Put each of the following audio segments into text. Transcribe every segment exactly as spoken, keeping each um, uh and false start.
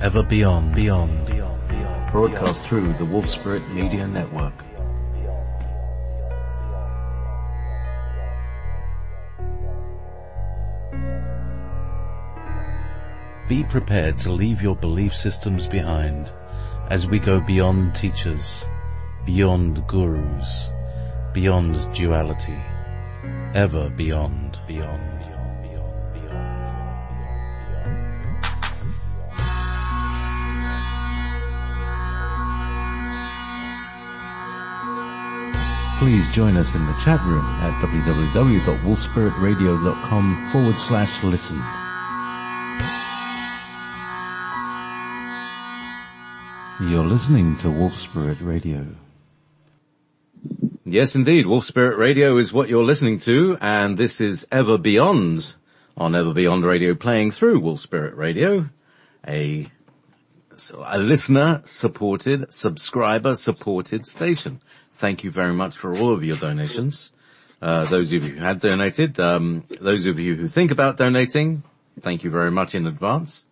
Ever Beyond, Beyond, Beyond, Beyond. Broadcast through the Wolf Spirit Media Network. Be prepared to leave your belief systems behind as we go beyond teachers, beyond gurus, beyond duality, ever beyond, beyond. Please join us in the chat room at www.wolfspiritradio.com forward slash listen. You're listening to Wolf Spirit Radio. Yes, indeed. Wolf Spirit Radio is what you're listening to, and this is Ever Beyond on Ever Beyond Radio, playing through Wolf Spirit Radio, a, a listener-supported, subscriber-supported station. Thank you very much for all of your donations. Uh, those of you who had donated, um, those of you who think about donating, thank you very much in advance.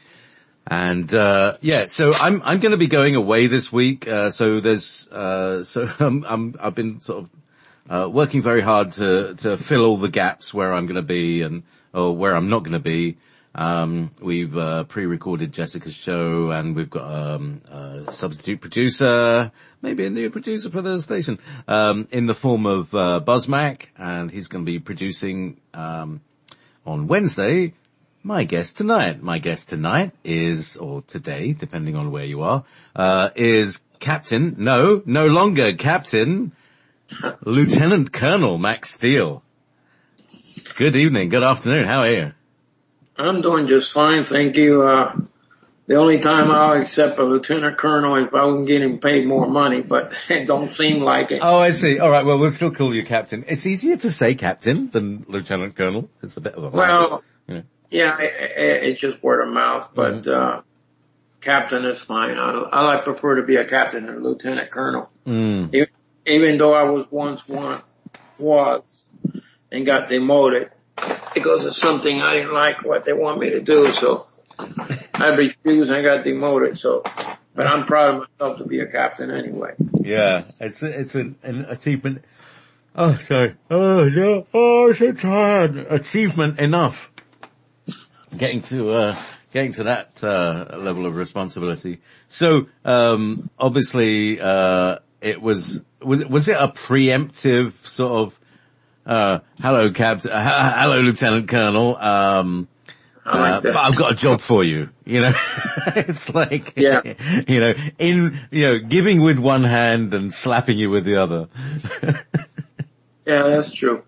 And, uh, yeah, so I'm, I'm going to be going away this week. Uh, so there's, uh, so I'm, I'm, I've been sort of, uh, working very hard to, to fill all the gaps where I'm going to be and, or where I'm not going to be. Um, we've, uh, pre-recorded Jessica's show, and we've got, um, a substitute producer, maybe a new producer for the station, um, in the form of, uh, Buzzmac, and he's going to be producing, um, on Wednesday. My guest tonight, my guest tonight is, or today, depending on where you are, uh, is Captain, no, no longer Captain, Lieutenant Colonel Max Steele. Good evening, good afternoon, how are you? I'm doing just fine, thank you. Uh, the only time I'll accept a lieutenant colonel is if I wasn't getting paid more money, but it don't seem like it. Oh, I see. All right, well, we'll still call you Captain. It's easier to say Captain than Lieutenant Colonel. It's a bit of a... Well, yeah, yeah it, it, it's just word of mouth, but mm-hmm. uh Captain is fine. I, I like prefer to be a captain than a lieutenant colonel. Mm. Even, even though I was once one, was, and got demoted, because of something I didn't like what they want me to do, so I refused and I got demoted, so, but I'm proud of myself to be a captain anyway. Yeah, it's, it's an, an achievement. Oh, sorry. Oh, no. Oh, I'm so tired. Achievement enough. Getting to, uh, getting to that, uh, level of responsibility. So, um, obviously, uh, it was, was, was it a preemptive sort of, Uh, hello, Captain, uh, hello, Lieutenant Colonel, um, I like uh, that. but I've got a job for you, you know? It's like, yeah. you know, in, you know, giving with one hand and slapping you with the other. Yeah, that's true.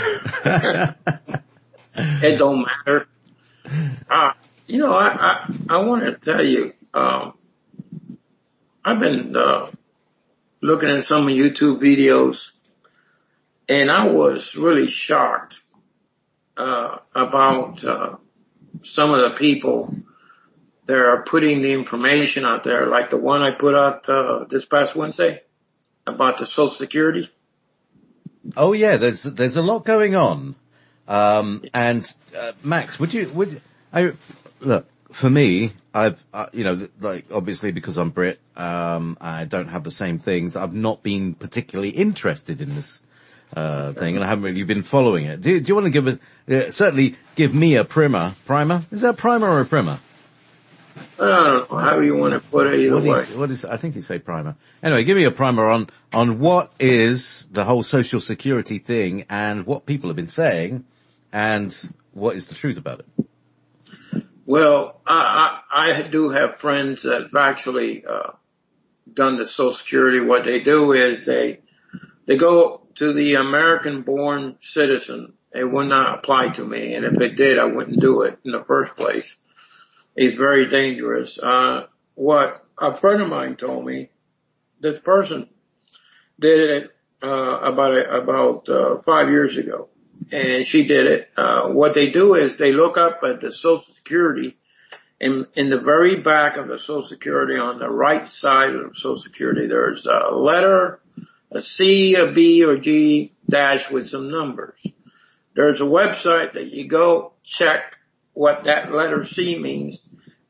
It don't matter. Uh, you know, I, I, I want to tell you, um, I've been, uh, looking at some YouTube videos, and I was really shocked, uh, about, uh, some of the people that are putting the information out there, like the one I put out, uh, this past Wednesday about the Social Security. Oh yeah, there's, there's a lot going on. Um, and, uh, Max, would you, would, I, look, for me, I've, uh, you know, like, obviously because I'm Brit, um, I don't have the same things. I've not been particularly interested in this, uh, thing, and I haven't really been following it. Do, do you want to give us, uh, certainly give me a primer, primer? Is that a primer or a primer? I don't know, how do you want to put it either what way? Is, what is, I think you say primer. Anyway, give me a primer on, on what is the whole Social Security thing and what people have been saying and what is the truth about it. Well, I, I, I do have friends that have actually, uh, done the Social Security. What they do is they, they go to the American born citizen. It would not apply to me. And if it did, I wouldn't do it in the first place. It's very dangerous. Uh, what a friend of mine told me, this person did it, uh, about, a, about, uh, five years ago. And she did it. Uh, what they do is they look up at the Social Security, in, in the very back of the Social Security, on the right side of the Social Security, there's a letter, a C, a B, or G dash with some numbers. There's a website that you go check what that letter C means,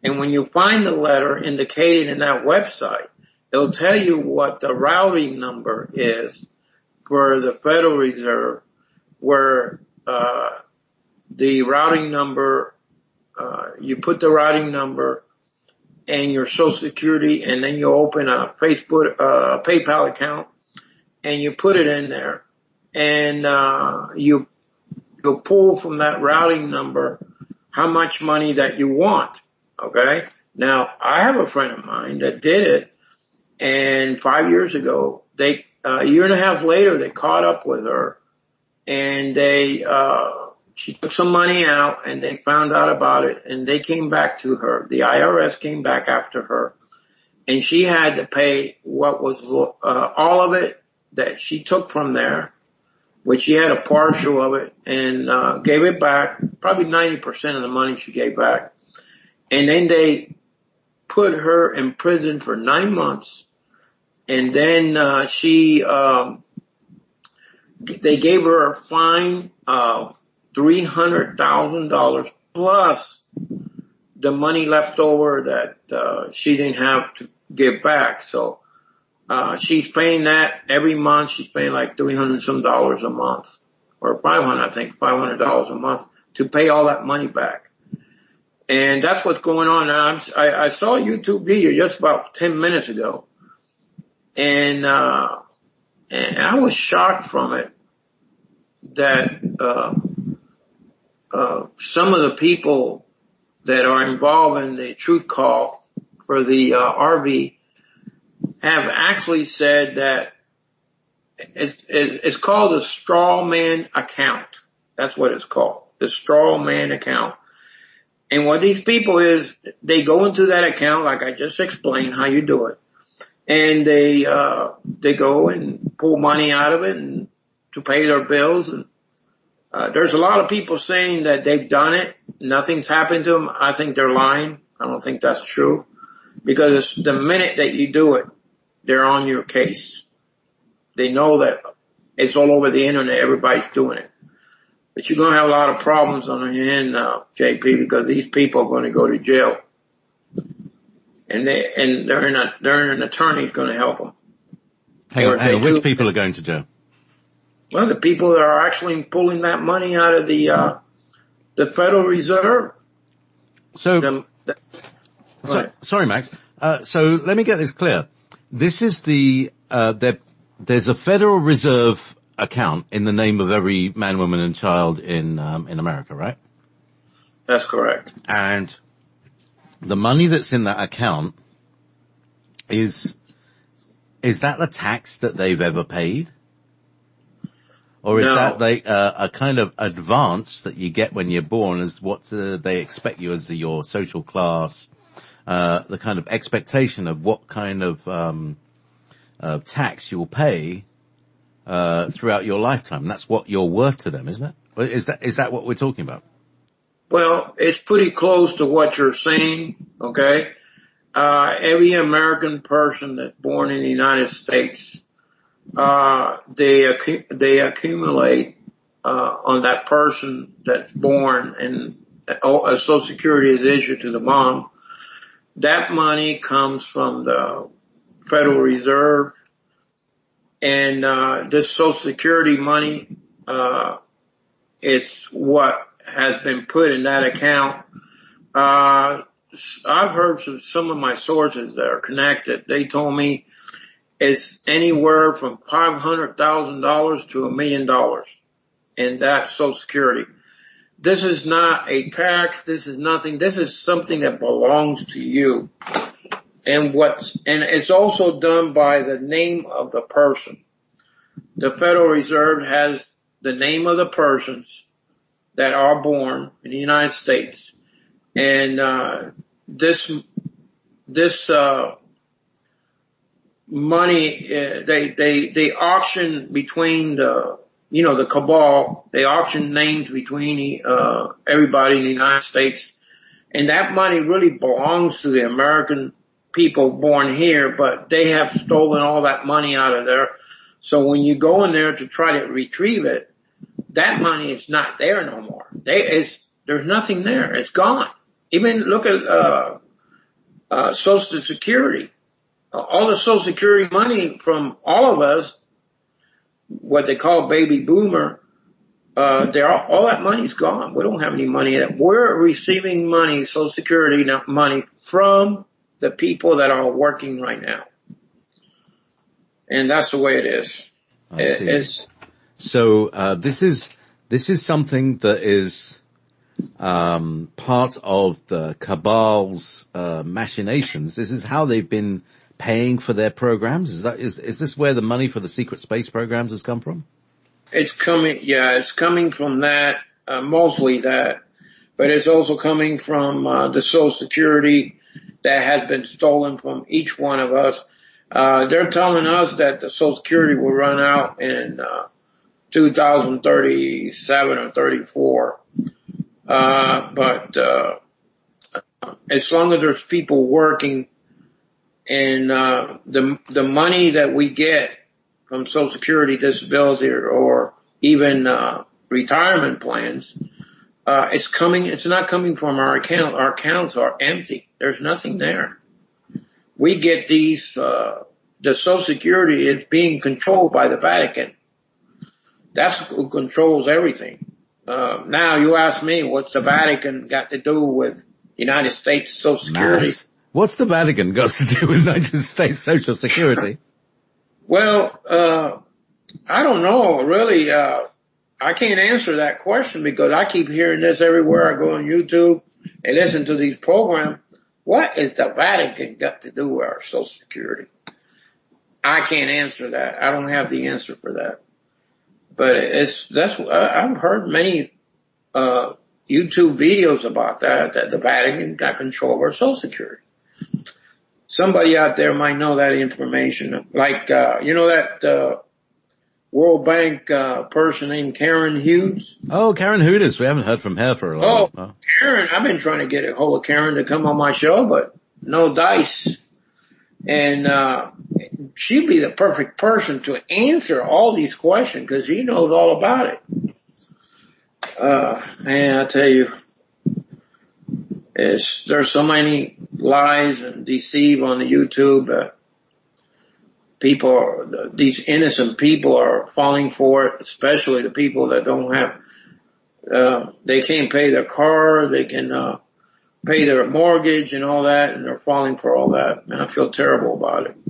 And when you find the letter indicated in that website, it'll tell you what the routing number is for the Federal Reserve, where uh the routing number, uh you put the routing number and your Social Security, and then you open a Facebook, uh PayPal account, and you put it in there, and uh you you pull from that routing number how much money that you want. Okay. Now, I have a friend of mine that did it, and five years ago, they, uh, a year and a half later, they caught up with her, and they, uh, she took some money out, and they found out about it, and they came back to her. The I R S came back after her, and she had to pay what was, uh, all of it that she took from there, which she had a partial of it, and, uh, gave it back, probably ninety percent of the money she gave back. And then they put her in prison for nine months. And then, uh, she, um, they gave her a fine of three hundred thousand dollars plus the money left over that, uh, she didn't have to give back. So, uh, she's paying that every month. She's paying like three hundred some dollars a month, or five hundred, I think, five hundred dollars a month to pay all that money back. And that's what's going on. I'm, I, I saw a YouTube video just about ten minutes ago, and uh, and I was shocked from it that uh, uh, some of the people that are involved in the truth call for the uh, R V have actually said that it, it, it's called a straw man account. That's what it's called, the straw man account. And what these people is, they go into that account, like I just explained how you do it, and they, uh, they go and pull money out of it and to pay their bills. And, uh, there's a lot of people saying that they've done it. Nothing's happened to them. I think they're lying. I don't think that's true, because the minute that you do it, they're on your case. They know that it's all over the internet. Everybody's doing it. But you're going to have a lot of problems on your end, uh, J P, because these people are going to go to jail. And they, and they're in a, they're an attorney's going to help them. Hang on, hang on. Which people are going to jail? Well, the people that are actually pulling that money out of the, uh, the Federal Reserve. So, the, the, so right. sorry, Max. Uh, so let me get this clear. This is the, uh, there, there's a Federal Reserve account in the name of every man, woman, and child in um, in America, right? That's correct. And the money that's in that account is is that the tax that they've ever paid, or is no. that they uh, a kind of advance that you get when you're born as what uh, they expect you as the, your social class, uh, the kind of expectation of what kind of um, uh, tax you'll pay uh, throughout your lifetime. That's what you're worth to them, isn't it? Is that, is that what we're talking about? Well, it's pretty close to what you're saying, okay? Uh, every American person that's born in the United States, uh, they, accu- they accumulate, uh, on that person that's born, and a Social Security is issued to the mom. That money comes from the Federal Reserve. And, uh, this Social Security money, uh, it's what has been put in that account. Uh, I've heard from some of my sources that are connected. They told me it's anywhere from five hundred thousand dollars to a million dollars in that Social Security. This is not a tax. This is nothing. This is something that belongs to you. And what's, and it's also done by the name of the person. The Federal Reserve has the name of the persons that are born in the United States. And, uh, this, this, uh, money, uh, they, they, they auction between the, you know, the cabal, they auction names between, uh, everybody in the United States. And that money really belongs to the American people born here, but they have stolen all that money out of there. So when you go in there to try to retrieve it, that money is not there no more. They, it's, there's nothing there. It's gone. Even look at, uh, uh, Social Security. Uh, all the Social Security money from all of us, what they call baby boomer, uh, they're all, all that money's gone. We don't have any money. We're receiving money, Social Security money, from the people that are working right now. And that's the way it is. I see. It's, so, uh, this is, this is something that is, um, part of the cabal's, uh, machinations. This is how they've been paying for their programs. Is that, is, is this where the money for the secret space programs has come from? It's coming, yeah, it's coming from that, uh, mostly that, but it's also coming from, uh, the Social Security that has been stolen from each one of us. Uh, they're telling us that the Social Security will run out in, uh, two thousand thirty-seven or thirty-four. Uh, but, uh, as long as there's people working and, uh, the, the money that we get from Social Security, disability, or, or even, uh, retirement plans, uh, it's coming, it's not coming from our account. Our accounts are empty. There's nothing there. We get these, uh, the Social Security is being controlled by the Vatican. That's who controls everything. Uh, now you ask me, what's the Vatican got to do with United States Social Security? Nice. What's the Vatican got to do with United States Social Security? Well, uh, I don't know, really. Uh, I can't answer that question because I keep hearing this everywhere I go on YouTube and listen to these programs. What is the Vatican got to do with our Social Security? I can't answer that. I don't have the answer for that. But it's, that's, I've heard many, uh, YouTube videos about that, that the Vatican got control of our Social Security. Somebody out there might know that information. Like, uh, you know that, uh, World Bank, uh, person named Karen Hughes? Oh, Karen Hooters. We haven't heard from her for a long time. Oh, Karen, I've been trying to get a hold of Karen to come on my show, but no dice. And, uh, she'd be the perfect person to answer all these questions because she knows all about it. Uh, man, I tell you, it's, there's so many lies and deceive on the YouTube. Uh, people are, these innocent people are falling for it, especially the people that don't have, uh, they can't pay their car, they can, uh, pay their mortgage and all that, and they're falling for all that. And I feel terrible about it.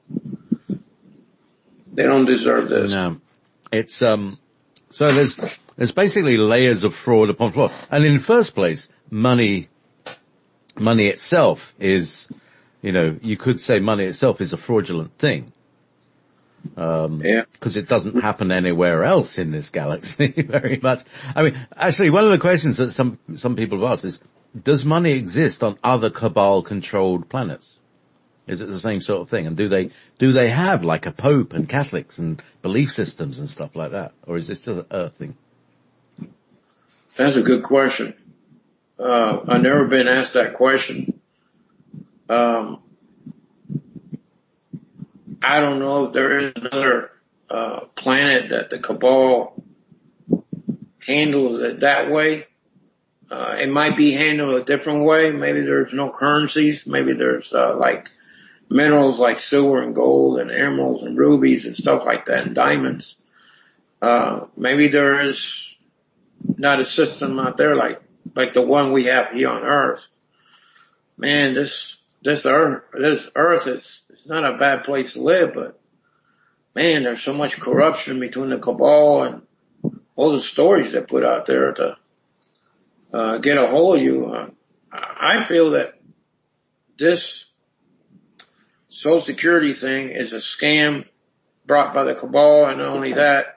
They don't deserve this. No. It's, um, so there's, there's basically layers of fraud upon fraud. And in the first place, money, money itself is, you know, you could say money itself is a fraudulent thing. Um, yeah. Cause it doesn't happen anywhere else in this galaxy very much. I mean, actually one of the questions that some, some people have asked is, does money exist on other cabal controlled planets? Is it the same sort of thing? And do they, do they have like a Pope and Catholics and belief systems and stuff like that? Or is this just an Earth thing? That's a good question. Uh, I've never been asked that question. Um, I don't know if there is another, uh, planet that the cabal handles it that way. Uh, it might be handled a different way. Maybe there's no currencies. Maybe there's, uh, like minerals like silver and gold and emeralds and rubies and stuff like that and diamonds. Uh, maybe there is not a system out there like, like the one we have here on Earth. Man, this, this Earth, this Earth is, it's not a bad place to live, but man, there's so much corruption between the cabal and all the stories they put out there to, Uh, get a hold of you. Uh, I feel that this Social Security thing is a scam brought by the cabal, and not only that,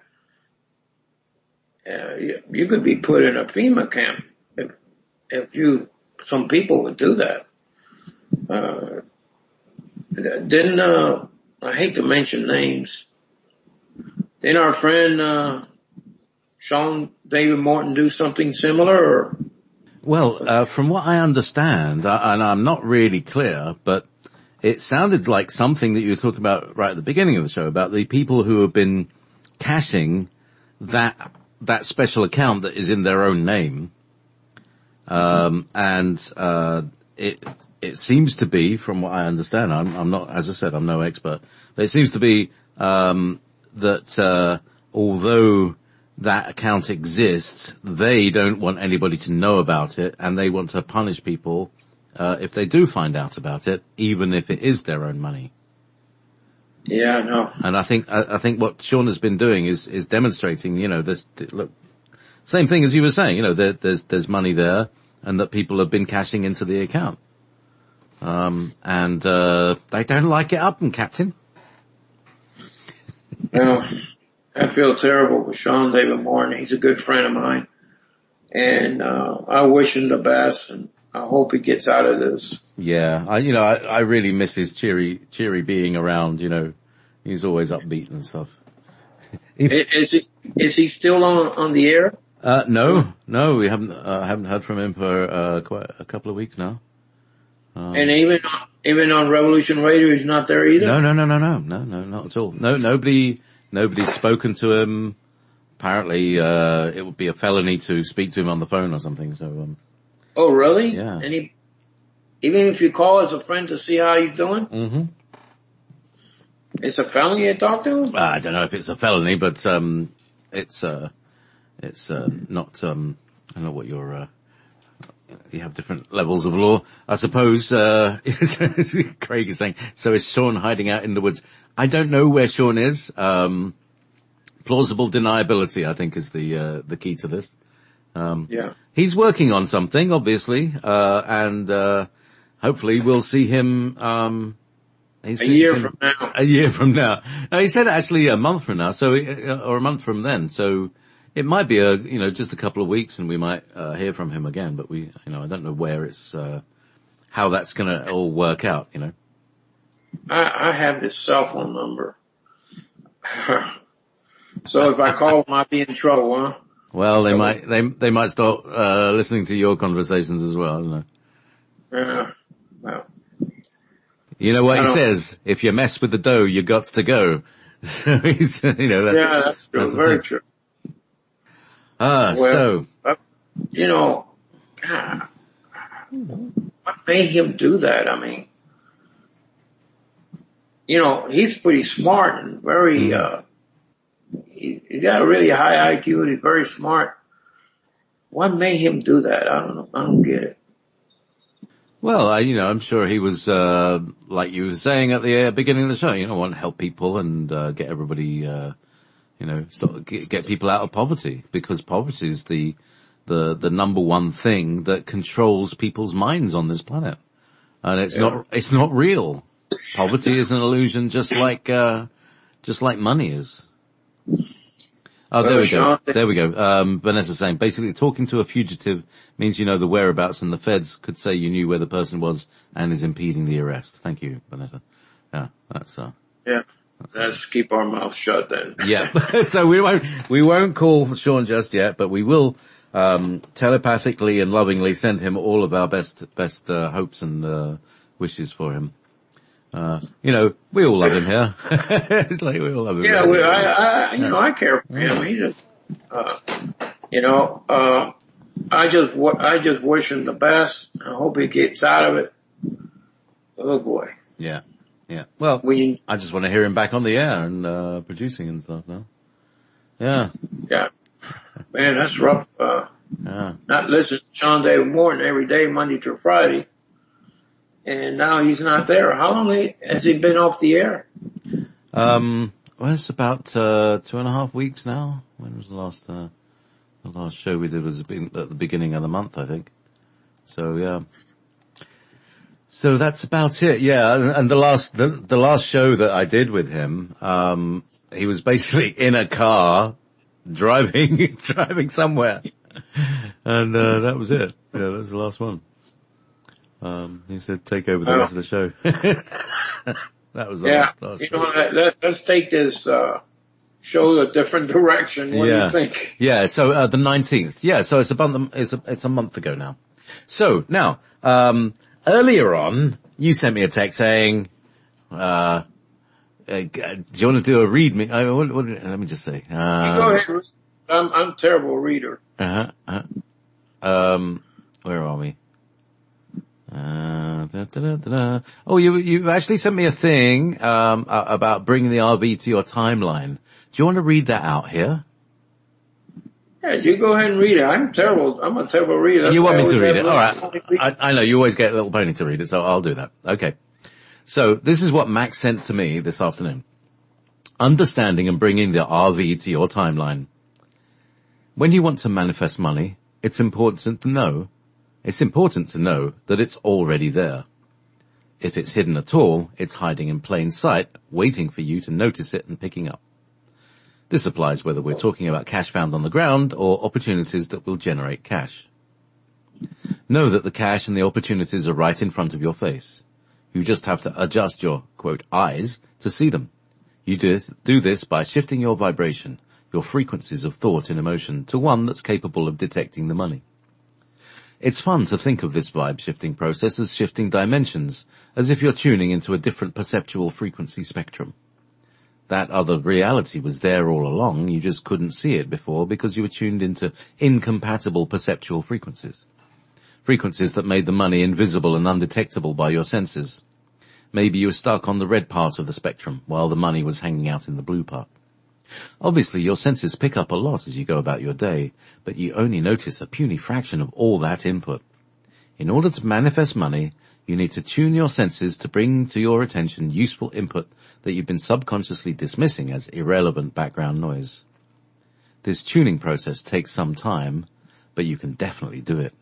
uh, you, you could be put in a FEMA camp if, if you, some people would do that. Uh, didn't, uh, I hate to mention names. Didn't our friend, uh, Sean David Morton do something similar? Or? Well, uh, from what I understand, uh, and I'm not really clear, but it sounded like something that you were talking about right at the beginning of the show about the people who have been cashing that, that special account that is in their own name. Um, and, uh, it, it seems to be, from what I understand, I'm, I'm not, as I said, I'm no expert, but it seems to be, um, that, uh, although that account exists, they don't want anybody to know about it, and they want to punish people, uh, if they do find out about it, even if it is their own money. Yeah, no. And I think, I, I think what Sean has been doing is, is demonstrating, you know, this, look, same thing as you were saying, you know, there, there's, there's money there and that people have been cashing into the account. Um, and, uh, they don't like it up, and Captain. Well, I feel terrible for Sean David Morton. He's a good friend of mine. And, uh, I wish him the best, and I hope he gets out of this. Yeah, I, you know, I, I really miss his cheery, cheery being around, you know. He's always upbeat and stuff. If, is he, is he still on, on the air? Uh, no, no, we haven't, uh, haven't heard from him for, uh, quite a couple of weeks now. Um, and even, even on Revolution Radio, he's not there either? No, no, no, no, no, no, no, not at all. No, nobody, nobody's spoken to him. Apparently, uh, it would be a felony to speak to him on the phone or something, so, um. Oh, really? Yeah. And he, even if you call as a friend to see how he's doing? Mm-hmm. It's a felony to talk to him? I don't know if it's a felony, but, um, it's, uh, it's, uh, not, um, I don't know what your, uh, you have different levels of law. I suppose, uh, Craig is saying, so is Sean hiding out in the woods? I don't know where Sean is. Um, plausible deniability, I think, is the, uh, the key to this. Um, yeah. He's working on something, obviously, uh, and, uh, hopefully we'll see him, um, he's a year him, from now. A year from now. No, he said actually a month from now, so, uh, or a month from then, so it might be a, you know, just a couple of weeks and we might, uh, hear from him again, but we, you know, I don't know where it's, uh, how that's gonna all work out, you know. I, I have his cell phone number. So if I call him, I'd be in trouble, huh? Well, they might, they, they might start, uh, listening to your conversations as well, I don't know. Yeah, well. You know what he says? If you mess with the dough, you got to go. So he's, you know, that's, yeah, that's true. That's Very true. Ah, well, so. Uh, you know, God, what made him do that? I mean, you know, he's pretty smart and very, mm. uh, he, he got a really high I Q and he's very smart. What made him do that? I don't know. I don't get it. Well, I, you know, I'm sure he was, uh, like you were saying at the uh, beginning of the show, you know, want to help people and, uh, get everybody, uh, you know, start, get, get people out of poverty, because poverty is the, the, the number one thing that controls people's minds on this planet. And it's yeah. not, it's not real. Poverty is an illusion just like, uh, just like money is. Oh, there we go. There we go. Um, Vanessa saying, basically talking to a fugitive means you know the whereabouts and the feds could say you knew where the person was and is impeding the arrest. Thank you, Vanessa. Yeah, that's, uh. Yeah. Let's keep our mouth shut then. Yeah. So we won't, we won't call Sean just yet, but we will, um, telepathically and lovingly send him all of our best, best, uh, hopes and, uh, wishes for him. Uh, you know, we all love him here. It's like we all love him. Yeah, we, I, I, you know, I care for him. He just, uh, you know, uh, I just, I just wish him the best. I hope he gets out of it. Oh boy. Yeah. Yeah. Well, we, I just want to hear him back on the air and, uh, producing and stuff now. Yeah. Yeah. Man, that's rough. Uh, yeah. Not listening to Sean David Morton every day, Monday through Friday. And now he's not there. How long has he been off the air? Um, well, it's about, uh, two and a half weeks now. When was the last, uh, the last show we did was at the beginning of the month, I think. So, yeah. So that's about it, yeah. And the last, the, the last show that I did with him, um, he was basically in a car, driving, driving somewhere. And, uh, that was it. Yeah, that was the last one. Um, he said, take over the uh, rest of the show. That was the yeah, last, last you know, let, let's take this, uh, show a different direction. What yeah. do you think? Yeah, so, uh, the nineteenth. Yeah, so it's a month, it's a, it's a month ago now. So, now, um, earlier on, you sent me a text saying, uh, uh do you want to do a read me? Uh, what, what, let me just say. Um, go ahead. I'm, I'm a terrible reader. Uh-huh, uh-huh. Um, where are we? Uh, da, da, da, da. Oh, you, you actually sent me a thing, um, uh, about bringing the R V to your timeline. Do you want to read that out here? Yeah, you go ahead and read it. I'm terrible. I'm a terrible reader. That's You want me I to read have it? All right. little- I, I know you always get Little Pony to read it, so I'll do that. Okay. So this is what Max sent to me this afternoon. Understanding and bringing the R V to your timeline. When you want to manifest money, it's important to know, it's important to know that it's already there. If it's hidden at all, it's hiding in plain sight, waiting for you to notice it and picking up. This applies whether we're talking about cash found on the ground or opportunities that will generate cash. Know that the cash and the opportunities are right in front of your face. You just have to adjust your, quote, eyes to see them. You do this, do this by shifting your vibration, your frequencies of thought and emotion, to one that's capable of detecting the money. It's fun to think of this vibe shifting process as shifting dimensions, as if you're tuning into a different perceptual frequency spectrum. That other reality was there all along, you just couldn't see it before because you were tuned into incompatible perceptual frequencies. Frequencies that made the money invisible and undetectable by your senses. Maybe you were stuck on the red part of the spectrum while the money was hanging out in the blue part. Obviously your senses pick up a lot as you go about your day, but you only notice a puny fraction of all that input. In order to manifest money, you need to tune your senses to bring to your attention useful input that you've been subconsciously dismissing as irrelevant background noise. This tuning process takes some time, but you can definitely do it.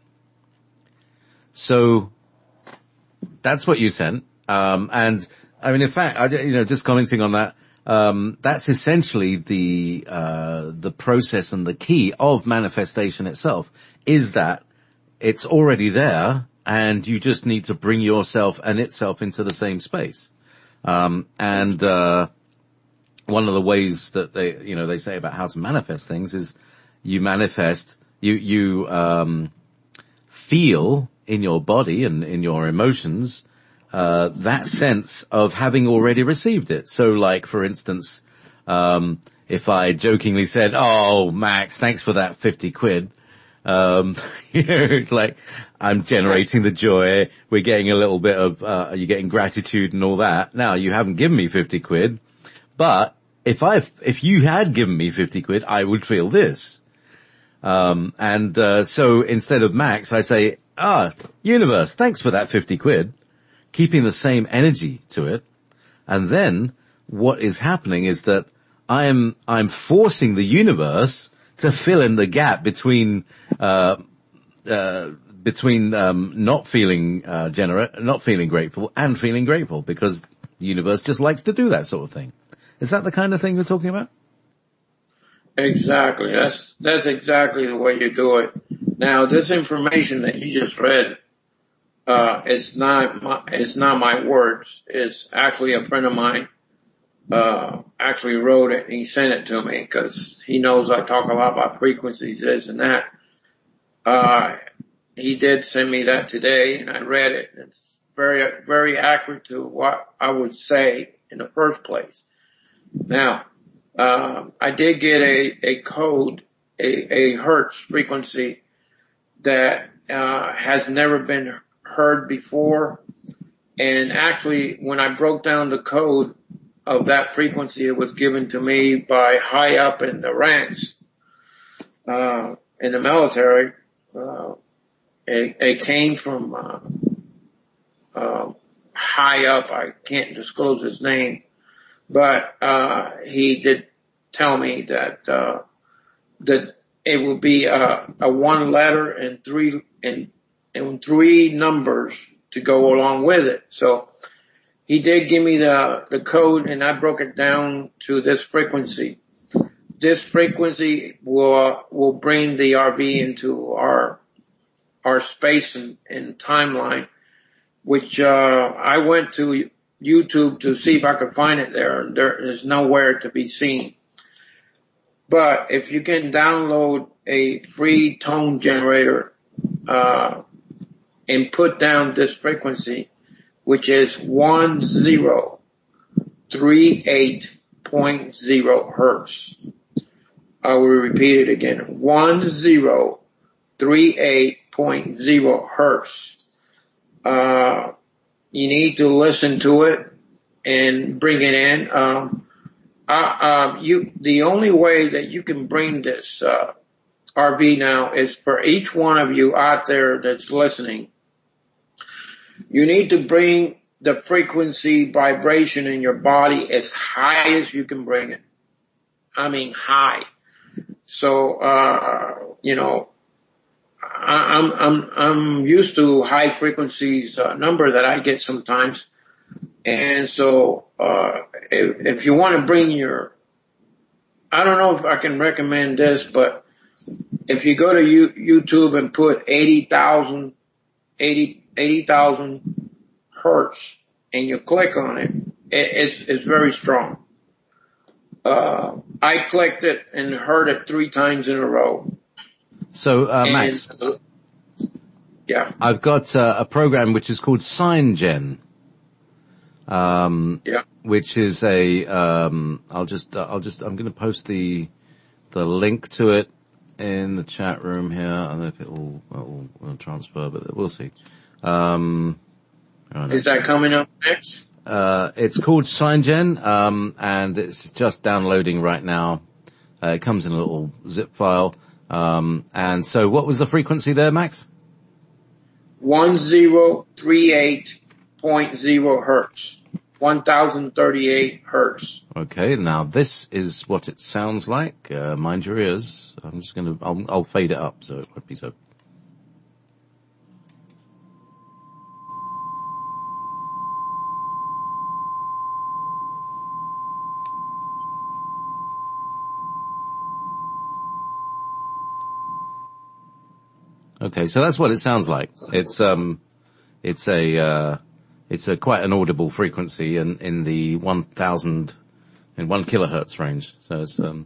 So, that's what you sent. Um, and, I mean, in fact, I, you know, just commenting on that, um, that's essentially the, uh, the process and the key of manifestation itself, is that it's already there, and you just need to bring yourself and itself into the same space. Um, and, uh, one of the ways that they, you know, they say about how to manifest things is you manifest, you, you, um, feel in your body and in your emotions, uh, that sense of having already received it. So like, for instance, um, if I jokingly said, "Oh, Max, thanks for that fifty quid. Um, you know, it's like, I'm generating the joy, we're getting a little bit of, uh, you're getting gratitude and all that. Now, you haven't given me fifty quid, but if I, if you had given me fifty quid, I would feel this. Um, and, uh, so instead of Max, I say, "Ah, universe, thanks for that fifty quid, keeping the same energy to it. And then what is happening is that I'm, I'm forcing the universe to fill in the gap between, uh, uh, between, um, not feeling, uh, gener- not feeling grateful and feeling grateful, because the universe just likes to do that sort of thing. Is that the kind of thing you're talking about? Exactly. That's, that's exactly the way you do it. Now, this information that you just read, uh, it's not my, it's not my words. It's actually a friend of mine, uh, actually wrote it and he sent it to me because he knows I talk a lot about frequencies, this and that. Uh, he did send me that today and I read it. It's very, very accurate to what I would say in the first place. Now, um, I did get a, a code, a, a hertz frequency that, uh, has never been heard before. And actually, when I broke down the code of that frequency, it was given to me by high up in the ranks, uh, in the military. Uh, it, it came from, uh, uh, high up. I can't disclose his name, but, uh, he did tell me that, uh, that it would be, uh, a one letter and three, and, and three numbers to go along with it. So he did give me the, the code and I broke it down to this frequency. This frequency will, will bring the R V into our, our space and, and timeline, which, uh, I went to YouTube to see if I could find it there, and there is nowhere to be seen. But if you can download a free tone generator, uh, and put down this frequency, which is one zero three eight point zero hertz. I will repeat it again. one zero three eight point zero hertz. Uh, you need to listen to it and bring it in. Um, uh, uh, you, the only way that you can bring this, uh, R V now is for each one of you out there that's listening. You need to bring the frequency vibration in your body as high as you can bring it. I mean high. So, uh, you know, I, I'm, I'm, I'm used to high frequencies, uh, number that I get sometimes. And so, uh, if, if you want to bring your, I don't know if I can recommend this, but if you go to you, YouTube and put eighty thousand, eighty, eighty thousand hertz and you click on it, it it's, it's very strong. Uh, I clicked it and heard it three times in a row. So, uh, Max. And, uh, yeah. I've got uh, a program which is called SignGen. Um, yeah. which is a, um, I'll just, uh, I'll just, I'm going to post the, the link to it in the chat room here. I don't know if it will, will, will transfer, but we'll see. Um, is that coming up next? Uh, it's called SignGen, um, and it's just downloading right now. Uh, it comes in a little zip file. Um, and so what was the frequency there, Max? one thousand thirty-eight point zero hertz. one thousand thirty-eight hertz. Okay, now this is what it sounds like. Uh, mind your ears. I'm just gonna, I'll, I'll fade it up so it won't be so. Okay, so that's what it sounds like. It's, um, it's a, uh, it's a quite an audible frequency in, in the one thousand, in one kilohertz range. So it's, um,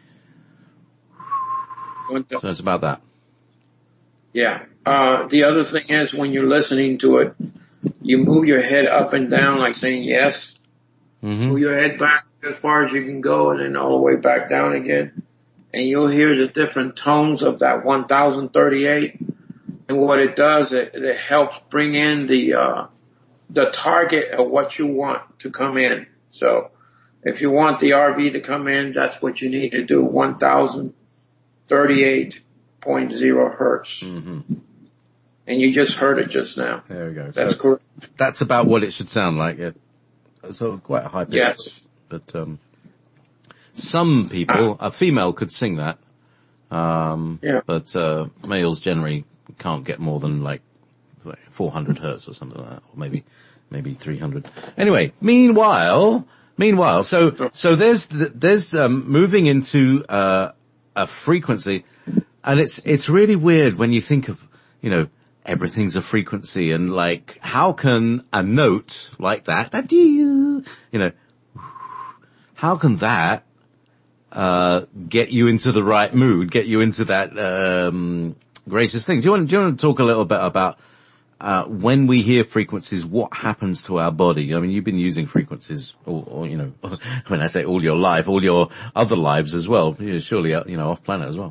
so it's about that. Yeah. Uh, the other thing is when you're listening to it, you move your head up and down like saying yes. Mm-hmm. Move your head back as far as you can go and then all the way back down again. And you'll hear the different tones of that one thousand thirty-eight. And what it does, it, it helps bring in the, uh, the target of what you want to come in. So if you want the R V to come in, that's what you need to do. one thousand thirty-eight point zero hertz. Mm-hmm. And you just heard it just now. There we go. That's so correct. That's about what it should sound like. It, so quite a high pitch. Yes. But, um, some people, a female could sing that. Um, yeah. but, uh, males generally can't get more than like four hundred hertz or something like that. Or maybe, maybe three hundred. Anyway, meanwhile, meanwhile, so, so there's, there's, um, moving into, uh, a frequency, and it's, it's really weird when you think of, you know, everything's a frequency, and like, how can a note like that, that you, you know, how can that, uh, get you into the right mood, get you into that, um, gracious thing? Do you want, do you want to talk a little bit about, uh, when we hear frequencies, what happens to our body? I mean, you've been using frequencies, or, or you know, when I say all your life, all your other lives as well, surely, you know, off planet as well.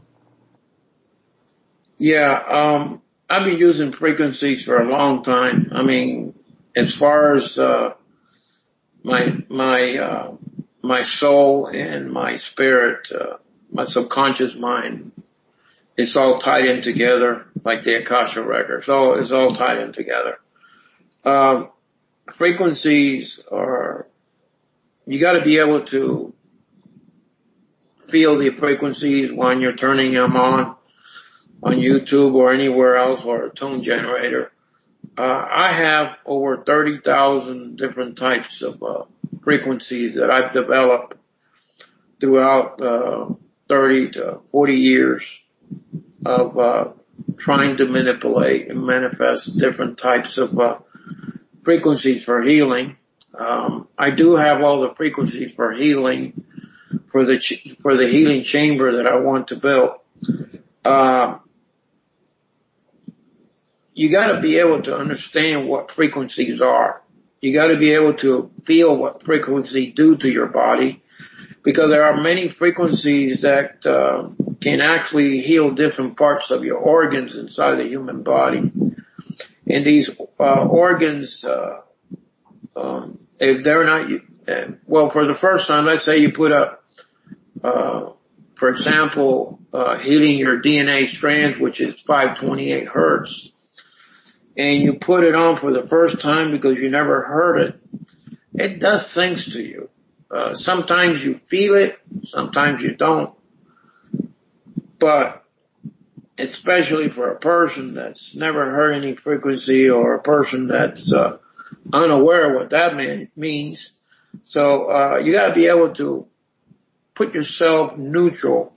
Yeah, um, I've been using frequencies for a long time. I mean, as far as, uh, my, my, uh, my soul and my spirit, uh, my subconscious mind, it's all tied in together like the Akasha record. So it's all tied in together. Um, frequencies are, you gotta be able to feel the frequencies when you're turning them on, on YouTube or anywhere else, or a tone generator. Uh, I have over thirty thousand different types of, uh, frequencies that I've developed throughout, uh, thirty to forty years of, uh, trying to manipulate and manifest different types of, uh, frequencies for healing. Um, I do have all the frequencies for healing for the, ch- for the healing chamber that I want to build. Uh, you gotta be able to understand what frequencies are. You gotta be able to feel what frequencies do to your body, because there are many frequencies that, uh, can actually heal different parts of your organs inside the human body. And these uh, organs, uh, um, if they're not, uh, well, for the first time, let's say you put up, uh, for example, uh, healing your D N A strands, which is five twenty-eight hertz, and you put it on for the first time because you never heard it, it does things to you. Uh, sometimes you feel it, sometimes you don't. But especially for a person that's never heard any frequency, or a person that's uh, unaware of what that mean, means. So uh, you got to be able to put yourself neutral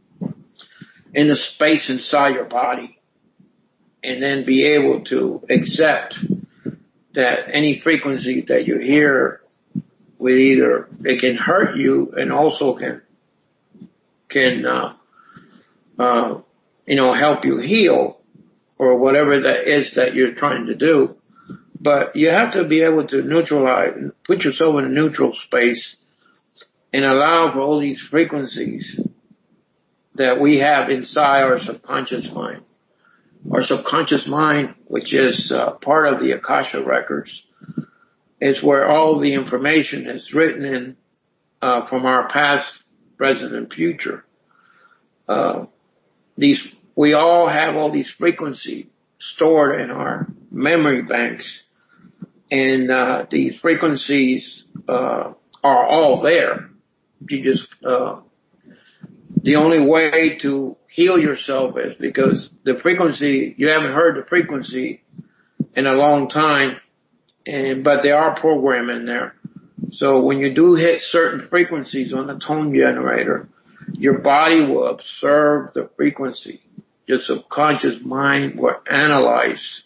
in the space inside your body, and then be able to accept that any frequency that you hear with either, it can hurt you and also can, can, uh, uh, you know, help you heal, or whatever that is that you're trying to do. But you have to be able to neutralize, put yourself in a neutral space and allow for all these frequencies that we have inside our subconscious mind. Our subconscious mind, which is uh, part of the Akasha records, is where all the information is written in uh, from our past, present, and future. Uh, these, we all have all these frequencies stored in our memory banks, and uh, these frequencies uh, are all there. You just uh, the only way to heal yourself is because the frequency, you haven't heard the frequency in a long time, and but there are programs in there. So when you do hit certain frequencies on the tone generator, your body will observe the frequency. Your subconscious mind will analyze,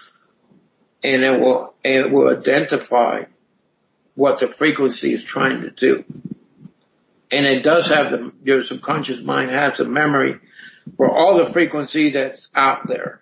and it will, it will identify what the frequency is trying to do. And it does have the, your subconscious mind has the memory for all the frequency that's out there.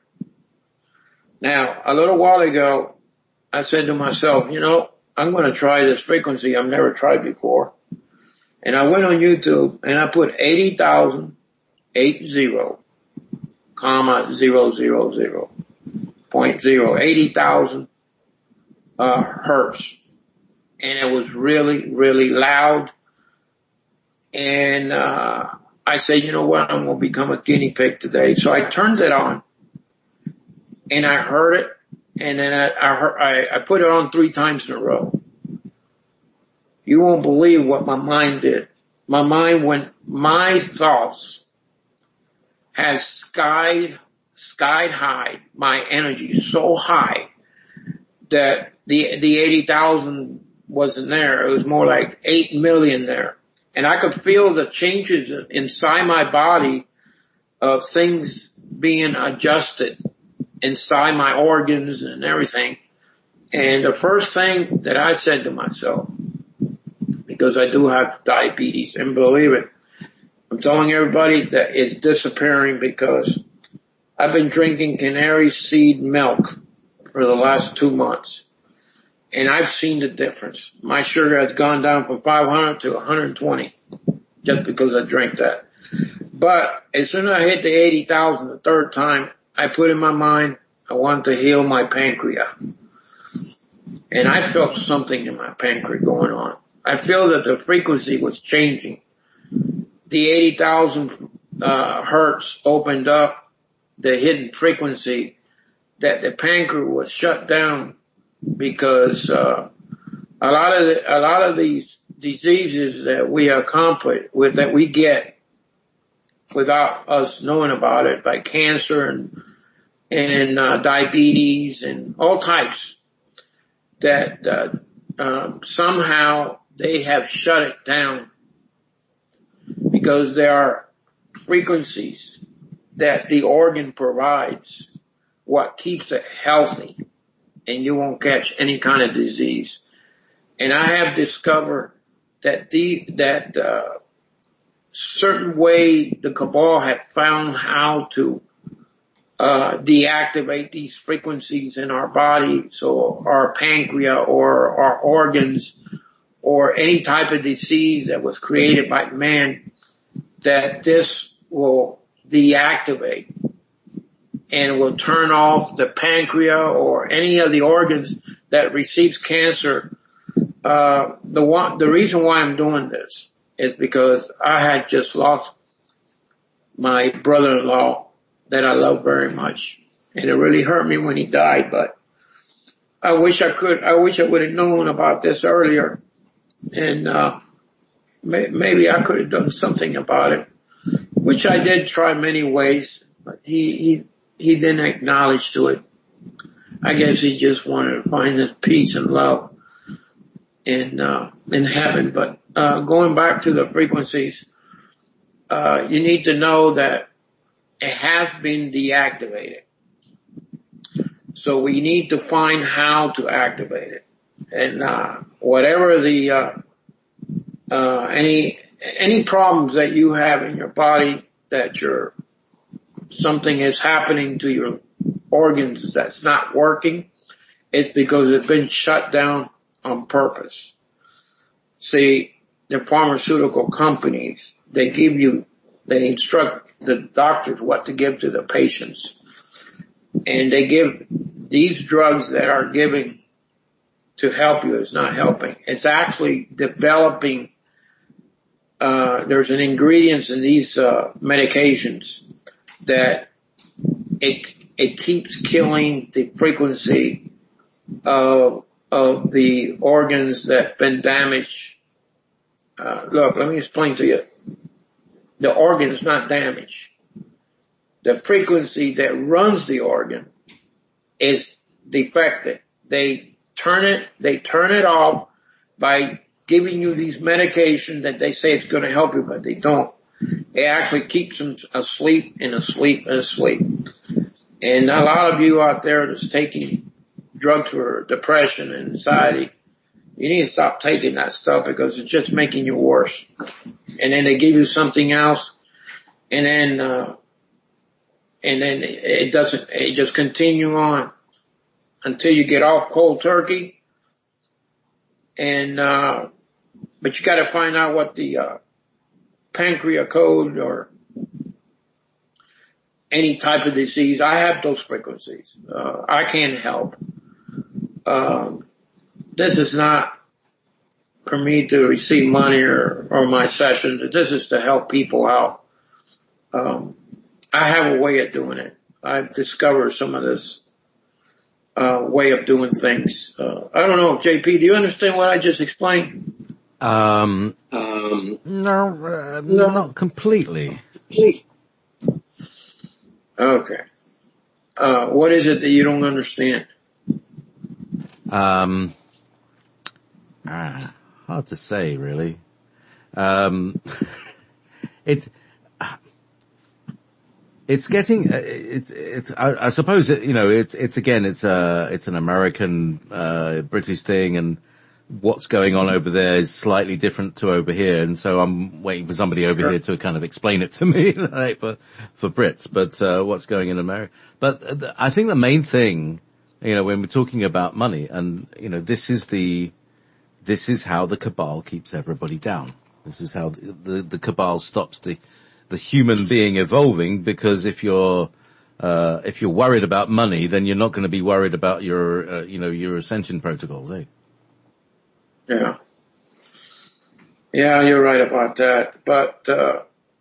Now, a little while ago, I said to myself, you know, I'm going to try this frequency I've never tried before. And I went on YouTube and I put eighty thousand, eight zero, comma, zero, zero, zero, point zero, eighty thousand, uh, hertz. And it was really, really loud. And, uh, I said, you know what? I'm going to become a guinea pig today. So I turned it on and I heard it. And then I, I, heard, I, I put it on three times in a row. You won't believe what my mind did. My mind went, my thoughts has skied, skied high, my energy so high that the, the eighty thousand wasn't there. It was more like eight million there. And I could feel the changes inside my body of things being adjusted inside my organs and everything. And the first thing that I said to myself, because I do have diabetes, and believe it, I'm telling everybody that it's disappearing because I've been drinking canary seed milk for the last two months. And I've seen the difference. My sugar has gone down from five hundred to one hundred twenty just because I drank that. But as soon as I hit the eighty thousand the third time, I put in my mind, I want to heal my pancreas. And I felt something in my pancreas going on. I feel that the frequency was changing. The eighty thousand uh, hertz opened up the hidden frequency that the pancreas was shut down because uh, a lot of the, a lot of these diseases that we accomplish with that we get without us knowing about it, like cancer and and uh, diabetes and all types, that uh, uh, somehow they have shut it down because there are frequencies that the organ provides what keeps it healthy, and you won't catch any kind of disease. And I have discovered that the that uh certain way the cabal had found how to uh deactivate these frequencies in our body, so our pancreas or our organs or any type of disease that was created by man, that this will deactivate. and will turn off the pancreas or any of the organs that receives cancer. Uh, the one, the reason why I'm doing this is because I had just lost my brother-in-law that I love very much, and it really hurt me when he died, but I wish I could, I wish I would have known about this earlier, and, uh, may, maybe I could have done something about it, which I did try many ways, but he, he, he didn't acknowledge to it. I guess he just wanted to find his peace and love in, uh, in heaven. But, uh, going back to the frequencies, uh, you need to know that it has been deactivated. So we need to find how to activate it. And, uh, whatever the, uh, uh, any, any problems that you have in your body, that you're, something is happening to your organs that's not working, it's because it's been shut down on purpose. See, the pharmaceutical companies, they give you, they instruct the doctors what to give to the patients. And they give these drugs that are giving to help you is not helping. It's actually developing, uh, there's an ingredients in these, uh, medications that it, it keeps killing the frequency of, of the organs that been damaged. Uh, look, let me explain to you. The organ is not damaged. The frequency that runs the organ is defective. They turn it, they turn it off by giving you these medications that they say it's going to help you, but they don't. It actually keeps them asleep and asleep and asleep. And a lot of you out there that's taking drugs for depression and anxiety, you need to stop taking that stuff because it's just making you worse. And then they give you something else, and then, uh, and then it doesn't, it just continue on until you get off cold turkey. And, uh, but you gotta find out what the, uh, pancreas code or any type of disease. I have those frequencies. Uh, I can't help. Um, this is not for me to receive money or, or my sessions. This is to help people out. Um, I have a way of doing it. I've discovered some of this, uh, way of doing things. Uh, I don't know, J P, do you understand what I just explained? Um, um, no, uh, no, not completely. Okay. Uh, what is it that you don't understand? Um, ah, hard to say, really. Um, it's, it's getting, it's, it's, I, I suppose it, you know, it's, it's again, it's a, it's an American, uh, British thing, and what's going on over there is slightly different to over here, and so I'm waiting for somebody over sure. here to kind of explain it to me, like for, for Brits, but, uh, what's going in America. But uh, I think the main thing, you know, when we're talking about money, and, you know, this is the, this is how the cabal keeps everybody down. This is how the, the, the cabal stops the, the human being evolving, because if you're, uh, if you're worried about money, then you're not going to be worried about your, uh, you know, your ascension protocols, eh? Yeah. Yeah, you're right about that. But, uh,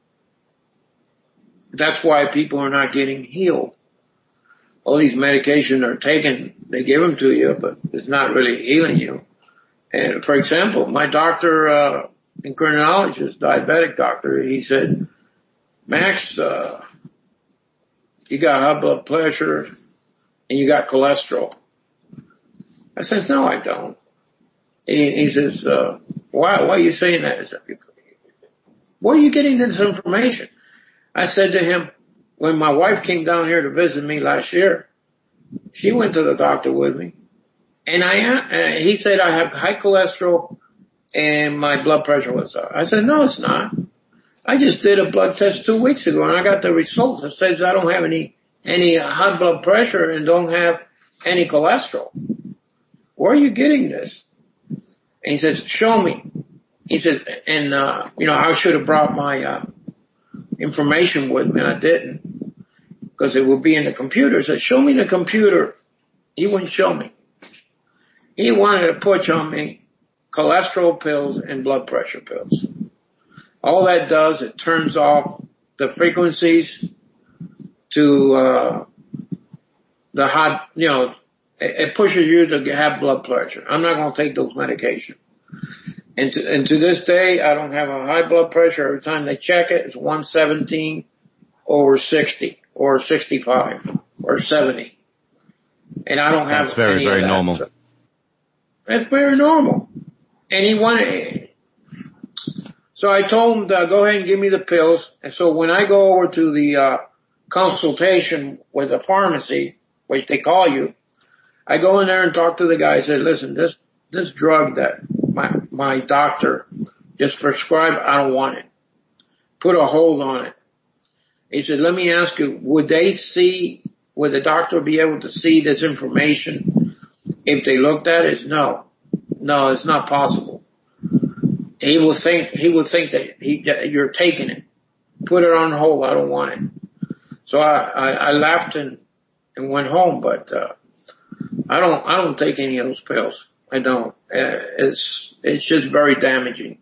that's why people are not getting healed. All these medications are taken, they give them to you, but it's not really healing you. And for example, my doctor, uh, endocrinologist, diabetic doctor, he said, Max, uh, you got high blood pressure and you got cholesterol. I said, no, I don't. He, he says, uh, why, why are you saying that? I said, where are you getting this information? I said to him, when my wife came down here to visit me last year, she went to the doctor with me, and I, uh, he said I have high cholesterol and my blood pressure was up. I said, no, it's not. I just did a blood test two weeks ago and I got the results. It says I don't have any, any high blood pressure and don't have any cholesterol. Where are you getting this? And he says, show me. He said, and, uh, you know, I should have brought my, uh, information with me, and I didn't. because it would be in the computer. I said, show me the computer. He wouldn't show me. He wanted to push on me cholesterol pills and blood pressure pills. All that does, it turns off the frequencies to uh the high, you know, it, it pushes you to have blood pressure. I'm not going to take those medications. And to, and to this day, I don't have a high blood pressure. Every time they check it, it's one seventeen over sixty or sixty-five or seventy. And I don't have That's very, any very of that. normal. So that's very normal. And he wanted, so I told him to go ahead and give me the pills. And so when I go over to the, uh, consultation with the pharmacy, which they call you, I go in there and talk to the guy. I said, listen, this, this drug that my, my doctor just prescribed, I don't want it. Put a hold on it. He said, let me ask you, would they see, would the doctor be able to see this information if they looked at it? No. No, it's not possible. He will think, he will think that he, that you're taking it. Put it on hold. I don't want it. So I, I, I laughed and, and went home, but, uh, I don't, I don't take any of those pills. I don't. Uh, it's, it's just very damaging.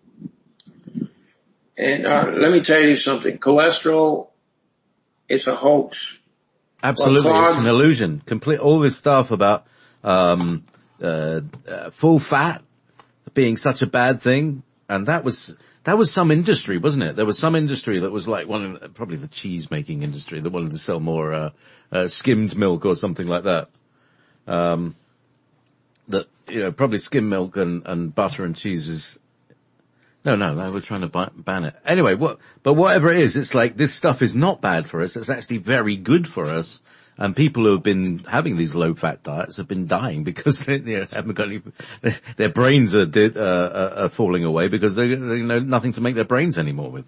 And, uh, let me tell you something. Cholesterol is a hoax. Absolutely. It's an illusion. Complete, all this stuff about, um, uh, uh, full fat being such a bad thing. And that was, that was some industry, wasn't it? There was some industry that was like one of the, probably the cheese making industry that wanted to sell more, uh, uh, skimmed milk or something like that. Um, that, you know, probably skim milk and, and butter and cheese is, no, no, they were trying to ban, ban it. Anyway, what, but whatever it is, it's like this stuff is not bad for us. It's actually very good for us. And people who have been having these low-fat diets have been dying because they, they haven't got any, their brains are, did, uh, are falling away because they, they know nothing to make their brains anymore with.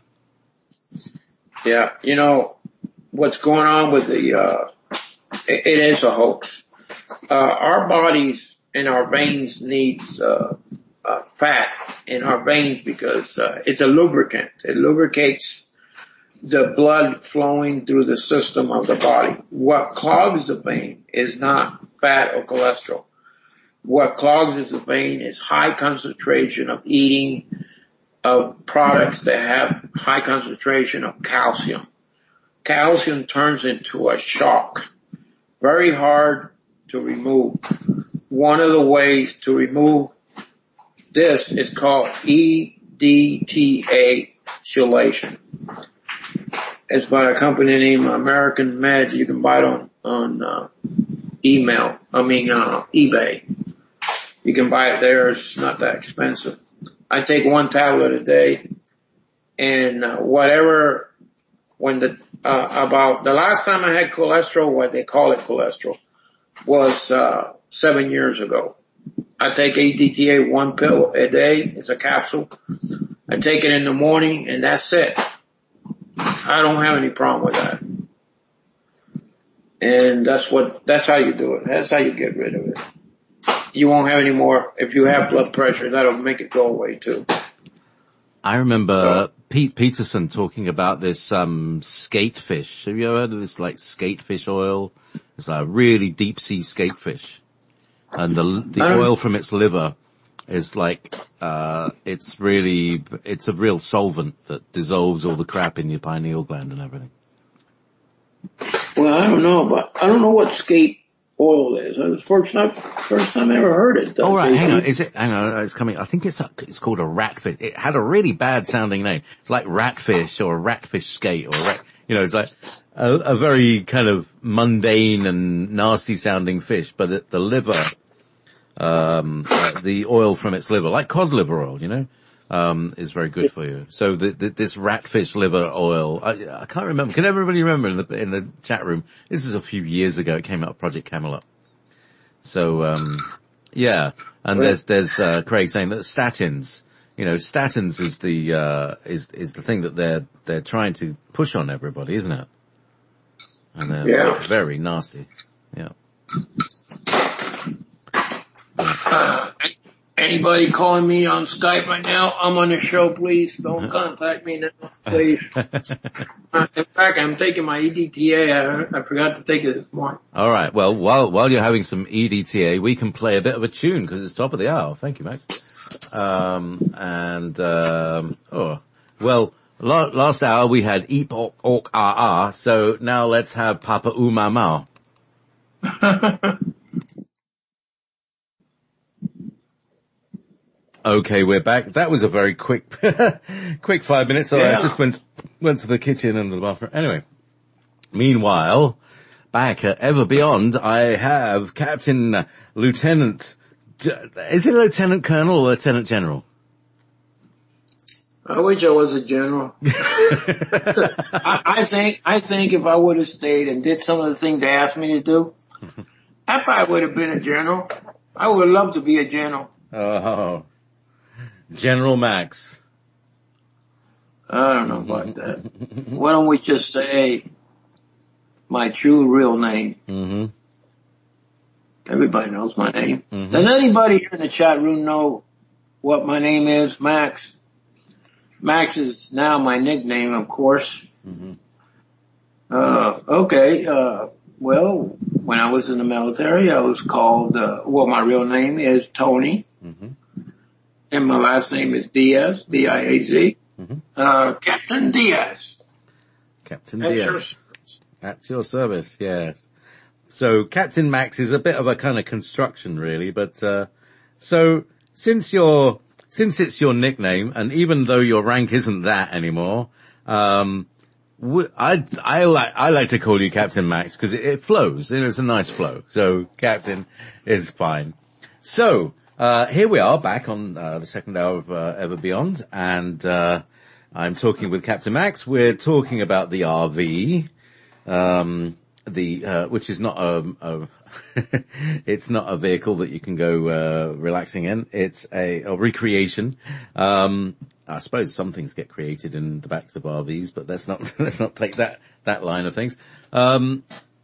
Yeah, you know, what's going on with the, uh, it, it is a hoax. Uh, our bodies and our veins needs, uh, uh, fat in our veins because, uh, it's a lubricant. It lubricates the blood flowing through the system of the body. What clogs the vein is not fat or cholesterol. What clogs the vein is high concentration of eating of products that have high concentration of calcium. Calcium turns into a shock. Very hard to remove. One of the ways to remove this is called E D T A chelation. It's by a company named American Meds. You can buy it on, on, uh, email. I mean, uh, eBay. You can buy it there. It's not that expensive. I take one tablet a day and uh, whatever, when the, uh, about the last time I had cholesterol, what they call it cholesterol, was, uh, seven years ago. I take E D T A one pill a day. It's a capsule. I take it in the morning and that's it. I don't have any problem with that. And that's what, that's how you do it. That's how you get rid of it. You won't have any more. If you have blood pressure, that'll make it go away too. I remember So, Pete Peterson talking about this, um, skatefish. Have you ever heard of this, like, skatefish oil? It's like a really deep sea skatefish. And the, the oil from its liver is like, uh, it's really, it's a real solvent that dissolves all the crap in your pineal gland and everything. well, I don't know, but I don't know what skate oil is. It was the first time, first time I ever heard it. Oh, right, hang on. Is it, hang on, it's coming. I think it's, a, it's called a ratfish. It had a really bad sounding name. It's like ratfish or ratfish skate or rat, you know, it's like a, a very kind of mundane and nasty sounding fish, but the, the liver, um, uh, the oil from its liver, like cod liver oil, you know, um, is very good for you. So the, the, this ratfish liver oil, I, I can't remember. Can everybody remember in the, in the chat room? This is a few years ago. It came out of Project Camelot. So, um, yeah. And there's, there's, uh, Craig saying that statins, you know, statins is the, uh, is, is the thing that they're, they're trying to push on everybody, isn't it? And they're Yeah. very nasty. Yeah. Uh, and, Anybody calling me on Skype right now, I'm on the show, please. Don't contact me now, please. uh, in fact, I'm taking my E D T A. I, I forgot to take it this morning. All right. Well, while while you're having some E D T A, we can play a bit of a tune because it's top of the hour. Thank you, Max. Um, and um, oh, well, la- last hour we had Eep Ok Ok Ah Ah. So now let's have Papa Oo Ma Mao. Okay, we're back. That was a very quick, quick five minutes. So Yeah. I just went, went to the kitchen and the bathroom. Anyway, meanwhile, back at Ever Beyond, I have Captain Lieutenant, is it Lieutenant Colonel or Lieutenant General? I wish I was a general. I, I think, I think if I would have stayed and did some of the things they asked me to do, I probably would have been a general. I would love to be a general. Oh, General Max. I don't know about that. Why don't we just say my true real name? Mm-hmm. Everybody knows my name. Mm-hmm. Does anybody here in the chat room know what my name is? Max. Max is now my nickname, of course. Mm-hmm. Uh, okay, uh, well, when I was in the military, I was called, uh, well, my real name is Tony. Mm-hmm. And my last name is Diaz, D I A Z. Mm-hmm. Uh, Captain Diaz. Captain At your Diaz. service. At your service, yes. So Captain Max is a bit of a kind of construction really, but, uh, so since you're, since it's your nickname, and even though your rank isn't that anymore, um, I, I like, I like to call you Captain Max because it, it flows, and it's a nice flow. So Captain is fine. So, uh, here we are back on, uh, the second hour of, uh, Ever Beyond, and, uh, I'm talking with Captain Max. We're talking about the R V, um, the, uh, which is not a, a it's not a vehicle that you can go, uh, relaxing in. It's a, a recreation. Um, I suppose some things get created in the backs of R Vs, but let's not, let's not take that, that line of things. Um,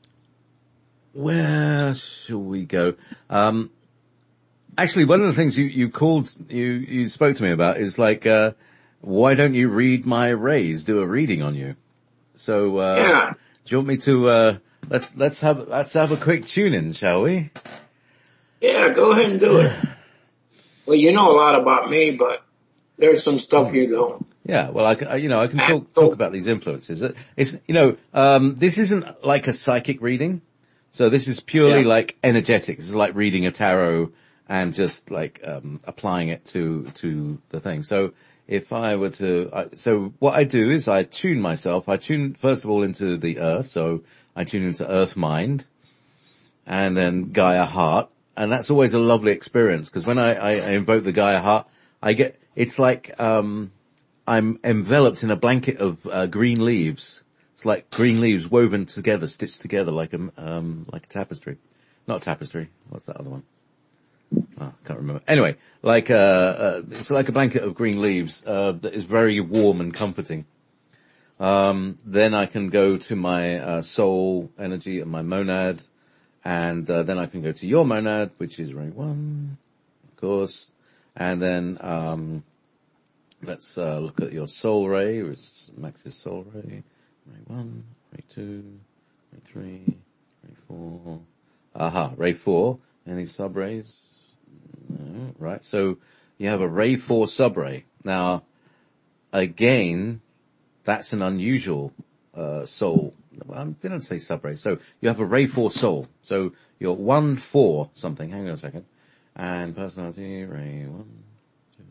where shall we go? Um, actually, one of the things you, you called, you, you spoke to me about is like, uh, why don't you read my rays, do a reading on you? So, uh, Yeah. do you want me to, uh, let's, let's have, let's have a quick tune in, shall we? Yeah, go ahead and do it. Well, you know a lot about me, but there's some stuff you don't. Yeah, well, I, can- you know, I can talk, talk about these influences. It's, you know, um, this isn't like a psychic reading. So this is purely Yeah. like energetic. This is like reading a tarot and just like, um, applying it to, to the thing. So if I were to, I, so what I do is I tune myself. I tune first of all into the earth. So I tune into earth mind and then Gaia heart. And that's always a lovely experience because when I, I, I invoke the Gaia heart, I get, it's like, um, I'm enveloped in a blanket of uh, green leaves. It's like green leaves woven together, stitched together like a, um, like a tapestry. Not a tapestry. What's that other one? Oh, I can't remember. Anyway, like, uh, uh, it's like a blanket of green leaves, uh, that is very warm and comforting. Um, then I can go to my, uh, soul energy and my monad. And, uh, then I can go to your monad, which is ray one, of course. And then, um, let's, uh, look at your soul ray, or it's Max's soul ray. Ray one, ray two, ray three, ray four. Aha, ray four. Any sub-rays? No, right. So you have a ray four sub-ray. Now, again, that's an unusual, uh, soul. I didn't say sub-ray. So you have a ray four soul. So you're one, four something. Hang on a second. And personality, ray one, two,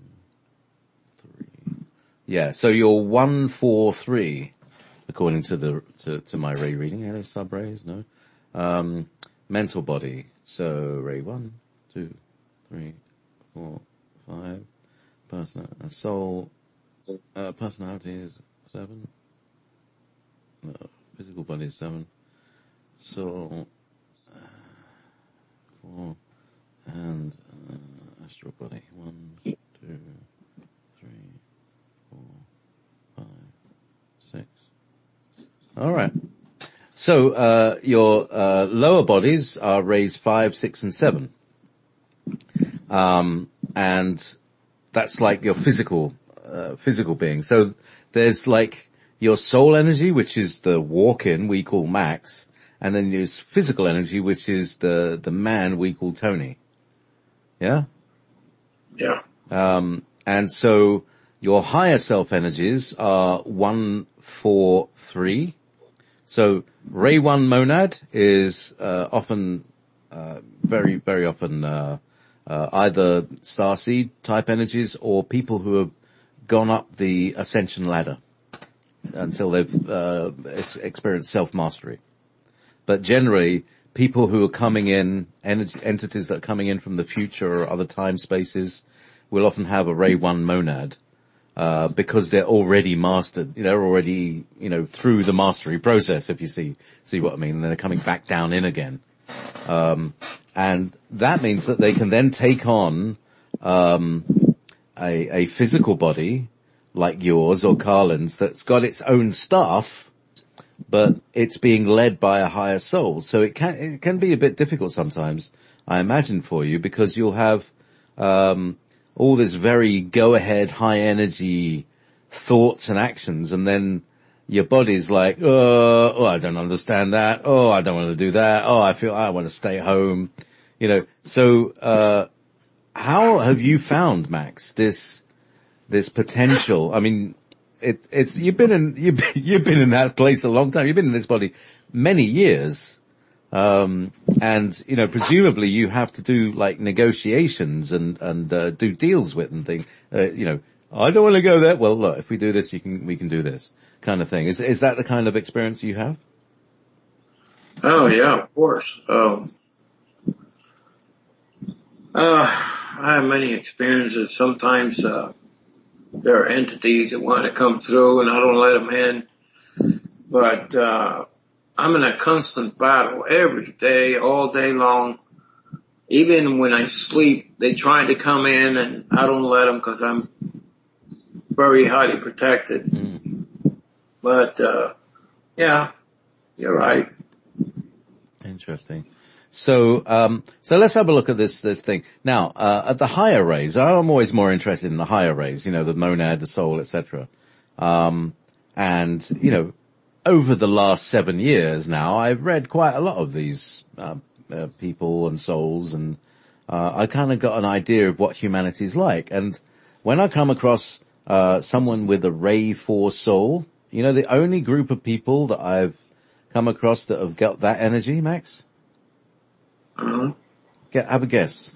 three. Yeah. So you're one, four, three, according to the, to, to my ray reading. Any sub-rays? No. Um, mental body. So ray one, two, three, four, five. Person, uh, soul, uh, personality is seven. No, physical body is seven. Soul, uh, four, and uh, astral body. One, two, three, four, five, six. All right. So, uh, your, uh, lower bodies are rays five, six, and seven. Um, and that's like your physical, uh, physical being. So there's like your soul energy, which is the walk-in we call Max, and then there's physical energy, which is the, the man we call Tony. Yeah? Yeah. Um, and so your higher self energies are one, four, three. So Ray one monad is, uh, often, uh, very, very often, uh, uh, either starseed type energies or people who have gone up the ascension ladder until they've, uh, experienced self-mastery. But generally, people who are coming in, ent- entities that are coming in from the future or other time spaces will often have a Ray one monad, uh, because they're already mastered. They're already, you know, through the mastery process, if you see, see what I mean. And they're coming back down in again. Um, and that means that they can then take on, um, a, a physical body like yours or Carlin's that's got its own stuff, but it's being led by a higher soul. So it can, it can be a bit difficult sometimes, I imagine, for you, because you'll have, um, all this very go-ahead, high-energy thoughts and actions, and then your body's like, oh, oh, I don't understand that. Oh, I don't want to do that. Oh, I feel I want to stay home. You know, so, uh, how have you found, Max, this, this potential? I mean, it, it's, you've been in, you've, you've been in that place a long time. You've been in this body many years. Um, and, you know, presumably you have to do like negotiations and, and, uh, do deals with and things, uh, you know, I don't want to go there. Well, look, if we do this, you can, we can do this kind of thing. Is, is that the kind of experience you have? Oh yeah, of course. Um, uh, I have many experiences. Sometimes, uh, there are entities that want to come through and I don't let them in, but, uh, I'm in a constant battle every day, all day long. Even when I sleep, they try to come in and I don't let them because I'm very highly protected. Mm. But, uh, yeah, you're right. Interesting. So, um, so let's have a look at this, this thing. Now, uh, at the higher rays, I'm always more interested in the higher rays, you know, the monad, the soul, et cetera. Um, and, you know, over the last seven years now, I've read quite a lot of these uh, uh, people and souls, and uh, I kind of got an idea of what humanity's like. And when I come across uh, someone with a Ray four soul, you know, the only group of people that I've come across that have got that energy, Max? Uh-huh. Get, have a guess.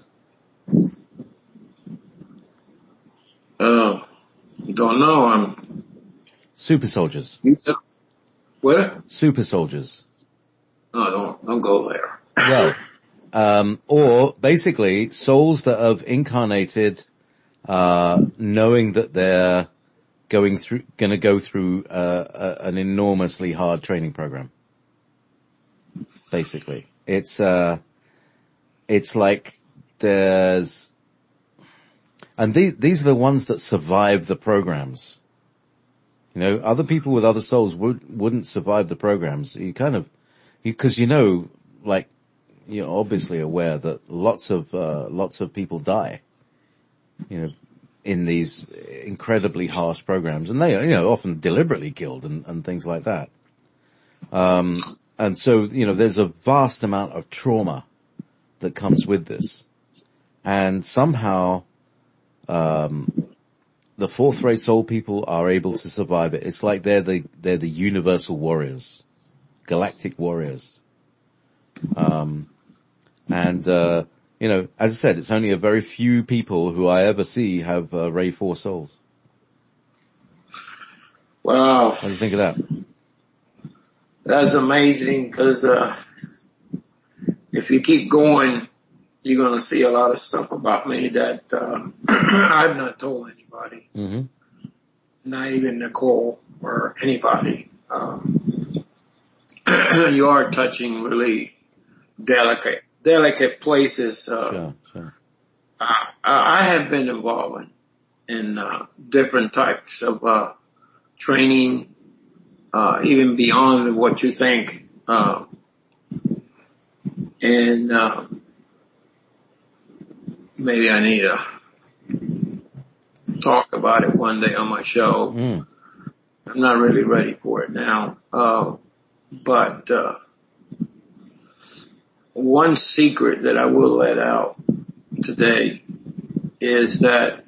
Uh, don't know. I'm super soldiers. What? Super soldiers. No, don't, don't go there. Well, um, or basically souls that have incarnated, uh, knowing that they're going through, gonna go through, uh, a, an enormously hard training program. Basically. It's, uh, it's like there's, and these, these are the ones that survive the programs. You know, other people with other souls would, wouldn't survive the programs. You kind of, because you, you know, like, you're obviously aware that lots of, uh, lots of people die, you know, in these incredibly harsh programs. And they are, you know, often deliberately killed and, and things like that. Um, and so, you know, there's a vast amount of trauma that comes with this. And somehow, um, the fourth ray soul people are able to survive it. It's like they're the, they're the universal warriors, galactic warriors. Um, and, uh, you know, as I said, it's only a very few people who I ever see have, uh, Ray four souls. Wow. What do you think of that? That's amazing because, uh, if you keep going, you're going to see a lot of stuff about me that, uh, I've not told anybody. Mm-hmm. Not even Nicole or anybody. Um, you are touching really delicate, delicate places. Uh, sure, sure. I, I have been involved in, in uh, different types of, uh, training, uh, even beyond what you think. Uh, and, uh, maybe I need a talk about it one day on my show. Mm. I'm not really ready for it now. Uh, but, uh, one secret that I will let out today is that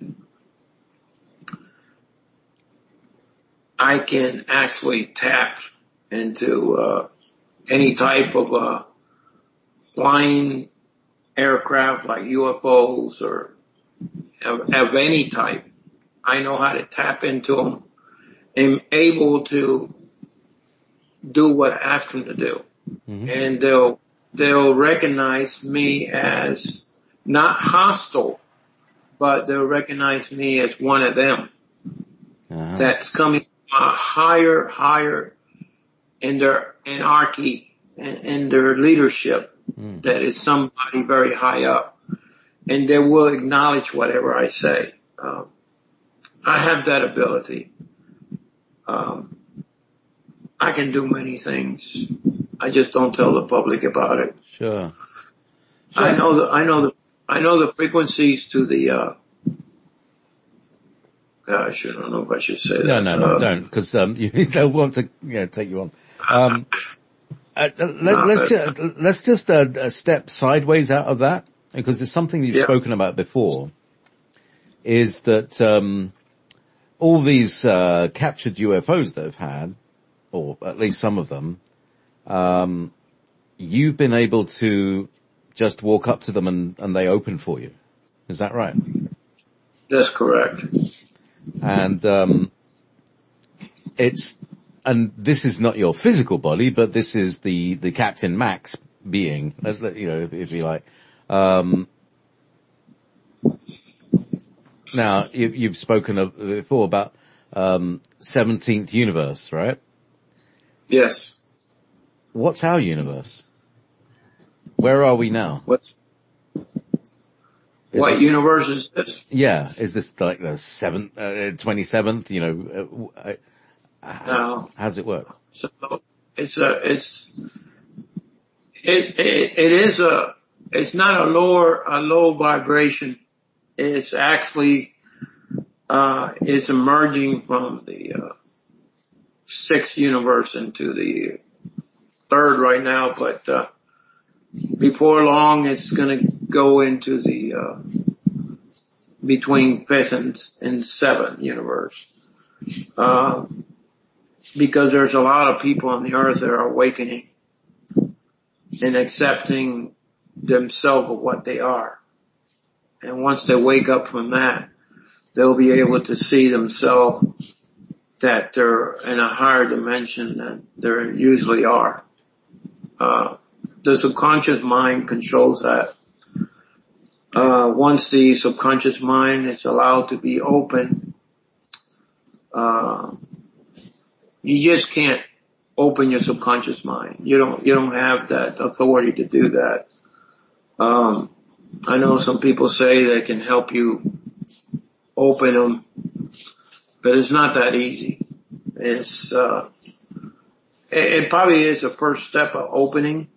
I can actually tap into, uh, any type of, uh, flying aircraft like U F Os or of, of any type. I know how to tap into them. I'm able to do what I ask them to do. Mm-hmm. And they'll, they'll recognize me as not hostile, but they'll recognize me as one of them. Uh-huh. That's coming uh, higher, higher in their anarchy and in their leadership. Mm. That is somebody very high up, and they will acknowledge whatever I say. Um, I have that ability. Um, I can do many things. I just don't tell the public about it. Sure. sure. I know the, I know the, I know the frequencies to the, uh, gosh, I don't know if I should say no, that. No, no, no, uh, don't, because, um, you, they'll want to, yeah, take you on. Um, uh, let, no, let's, just, let's just, uh, step sideways out of that, because it's something you've yeah. spoken about before, is that, um, all these, uh, captured U F Os that have had, or at least some of them, um, you've been able to just walk up to them and, and they open for you. Is that right? That's correct. And, um, it's, and this is not your physical body, but this is the, the Captain Max being, you know, if, if you like. Um, now, you, you've spoken of before about, um, seventeenth universe, right? Yes. What's our universe? Where are we now? What's, what it, universe is this? Yeah. Is this like the seventh, uh, twenty-seventh, you know, uh, uh, no. How does it work? So it's a, it's, it, it, it is a, it's not a lower, a low vibration. It's actually, uh, it's emerging from the, uh, sixth universe into the third right now, but, uh, before long it's gonna go into the, uh, between fifth and, and seventh universe. Uh, because there's a lot of people on the earth that are awakening and accepting themselves of what they are. And once they wake up from that, they'll be able to see themselves that they're in a higher dimension than they usually are. Uh, the subconscious mind controls that. Uh, once the subconscious mind is allowed to be open, uh, you just can't open your subconscious mind. You don't, you don't have that authority to do that. Um, I know some people say they can help you open them, but it's not that easy. It's, uh, it, it probably is the first step of opening,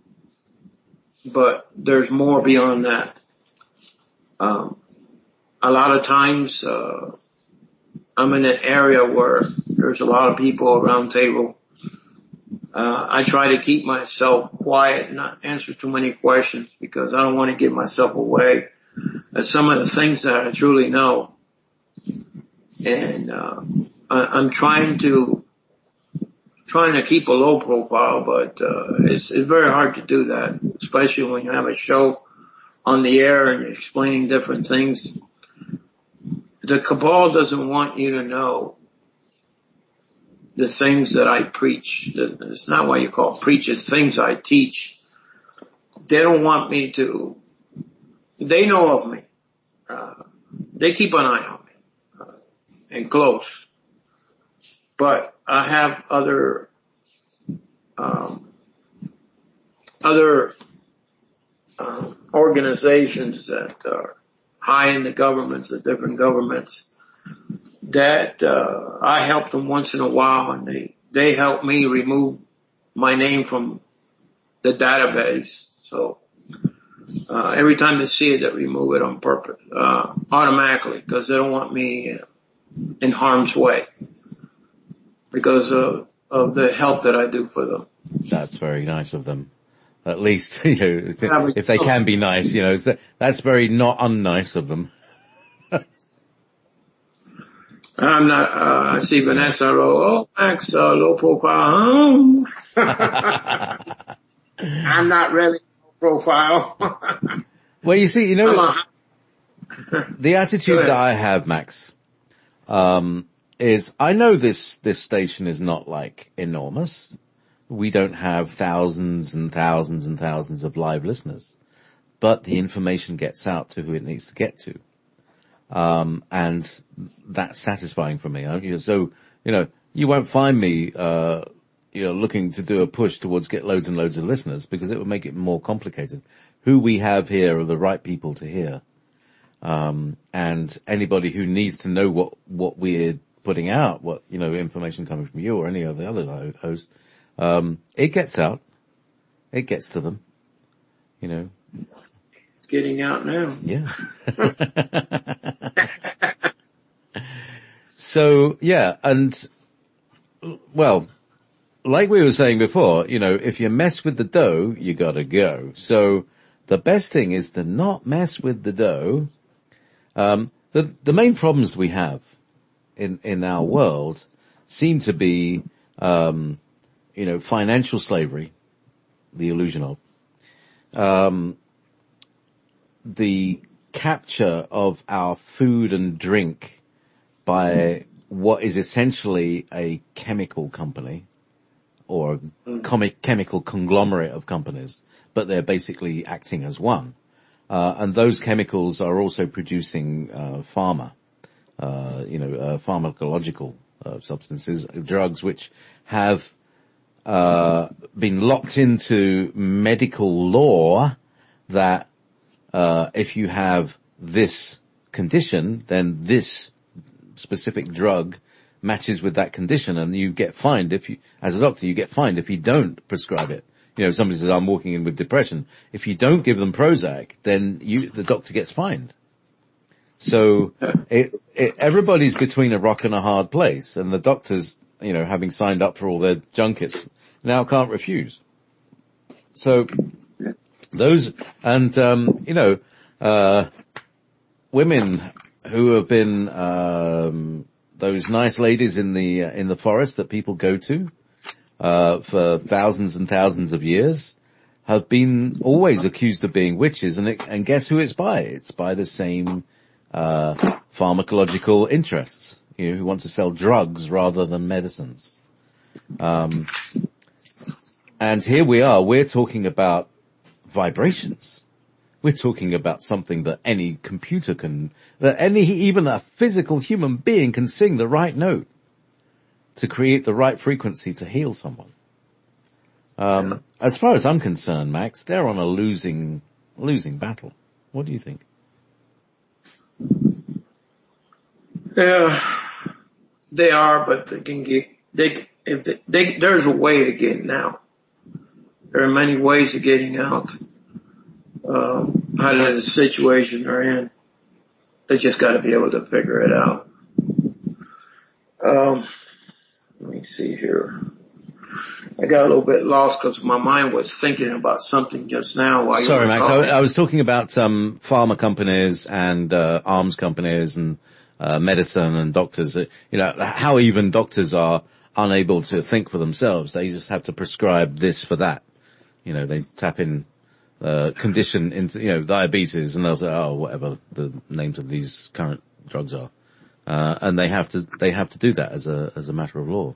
but there's more beyond that. Um, a lot of times, uh, I'm in an area where there's a lot of people around the table. Uh, I try to keep myself quiet and not answer too many questions because I don't want to give myself away as some of the things that I truly know. And, uh, I, I'm trying to, trying to keep a low profile, but, uh, it's, it's very hard to do that, especially when you have a show on the air and you're explaining different things. The cabal doesn't want you to know the things that I preach. It's not what you call preach, it's things I teach. They don't want me to, they know of me. Uh, they keep an eye on me, uh, and close. But I have other, um, other, um, organizations that are high in the governments, the different governments, that uh I help them once in a while, and they they help me remove my name from the database. So Uh, every time they see it, they remove it on purpose, uh, automatically, because they don't want me in harm's way because of, of the help that I do for them. That's very nice of them. At least, you know, if they can be nice, you know, that's very not unnice of them. I'm not, uh, I see Vanessa, oh, Max, uh, low profile, huh? I'm not really low profile. Well, you see, you know, a, the attitude that I have, Max, um, is I know this, this station is not like enormous. We don't have thousands and thousands and thousands of live listeners, but the information gets out to who it needs to get to. Um, and that's satisfying for me. So, you know, you won't find me, uh, you know, looking to do a push towards get loads and loads of listeners because it would make it more complicated. Who we have here are the right people to hear. Um, and anybody who needs to know what, what we're putting out, what, you know, information coming from you or any of the other hosts, um, it gets out. It gets to them, you know. It's getting out now. Yeah. So, yeah, and, well, like we were saying before, you know, if you mess with the dough, you gotta go. So, the best thing is to not mess with the dough. Um, the, the main problems we have in, in our world seem to be, um, you know, financial slavery, the illusion of, um, the capture of our food and drink by what is essentially a chemical company or a comic chemical conglomerate of companies, but they're basically acting as one. Uh, and those chemicals are also producing, uh, pharma, uh, you know, uh, pharmacological, uh, substances, drugs which have, uh, been locked into medical law that, uh, if you have this condition, then this specific drug matches with that condition and you get fined if you, as a doctor, you get fined if you don't prescribe it. You know, somebody says, I'm walking in with depression. If you don't give them Prozac, then you, the doctor gets fined. So it, it, everybody's between a rock and a hard place and the doctors, you know, having signed up for all their junkets now can't refuse. So those, and, um, you know, uh, women who have been, um, those nice ladies in the, uh, in the forest that people go to, uh, for thousands and thousands of years have been always accused of being witches. And it, and guess who it's by? It's by the same, uh, pharmacological interests, you know, who want to sell drugs rather than medicines. Um, and here we are, we're talking about vibrations. We're talking about something that any computer can, that any, even a physical human being can sing the right note to create the right frequency to heal someone. Um, as far as I'm concerned, Max, they're on a losing, losing battle. What do you think? Yeah, they are, but they can get, they, if they, they, there's a way to get out. There are many ways of getting out. Um, out of the situation they're in. They just got to be able to figure it out. Um, let me see here. I got a little bit lost because my mind was thinking about something just now while Sorry, you were Max. talking. I, I was talking about um, pharma companies and uh, arms companies and uh, medicine and doctors. You know, how even doctors are unable to think for themselves. They just have to prescribe this for that. You know, they tap in Uh, condition into, you know, diabetes and they'll say, oh, whatever the names of these current drugs are. Uh, and they have to, they have to do that as a, as a matter of law.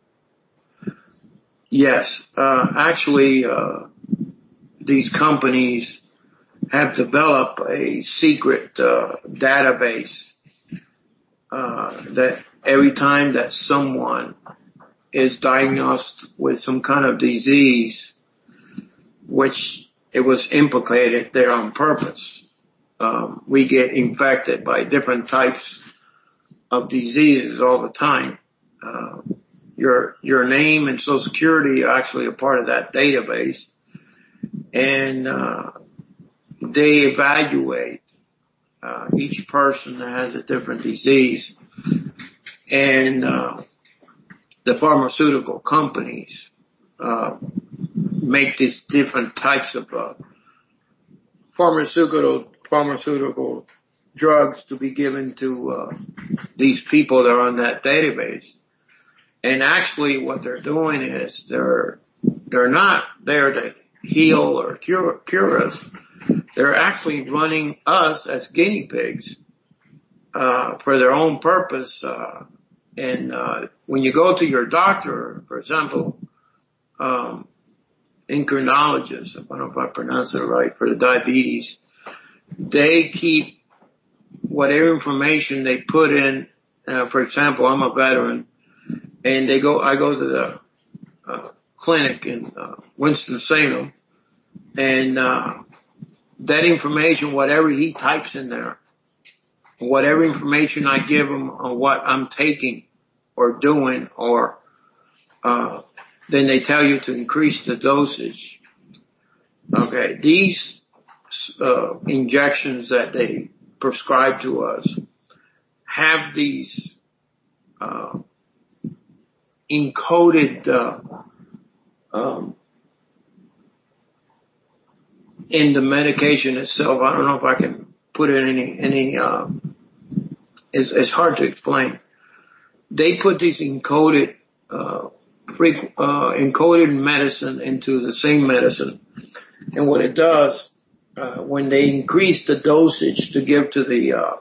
Yes, uh, actually, uh, these companies have developed a secret, uh, database, uh, that every time that someone is diagnosed with some kind of disease, which it was implicated there on purpose. Um, we get infected by different types of diseases all the time. Uh, your, your name and Social Security are actually a part of that database. And, uh, they evaluate uh, each person that has a different disease, and uh, the pharmaceutical companies uh, make these different types of uh, pharmaceutical pharmaceutical drugs to be given to uh, these people that are on that database. And actually, what they're doing is they're they're not there to heal or cure, cure us. They're actually running us as guinea pigs uh, for their own purpose. Uh, and uh, when you go to your doctor, for example, um, endocrinologist, I don't know if I pronounce it right, for the diabetes, they keep whatever information they put in. Uh, for example, I'm a veteran, and they go. I go to the uh, clinic in uh, Winston-Salem, and uh, that information, whatever he types in there, whatever information I give him on what I'm taking or doing, or uh, then they tell you to increase the dosage. Okay, these uh, injections that they prescribe to us have these uh, encoded uh, um, in the medication itself. I don't know if I can put it any any. Uh, it's, it's hard to explain. They put these encoded uh, freq- uh, encoded medicine into the same medicine, and what it does uh, when they increase the dosage to give to the uh,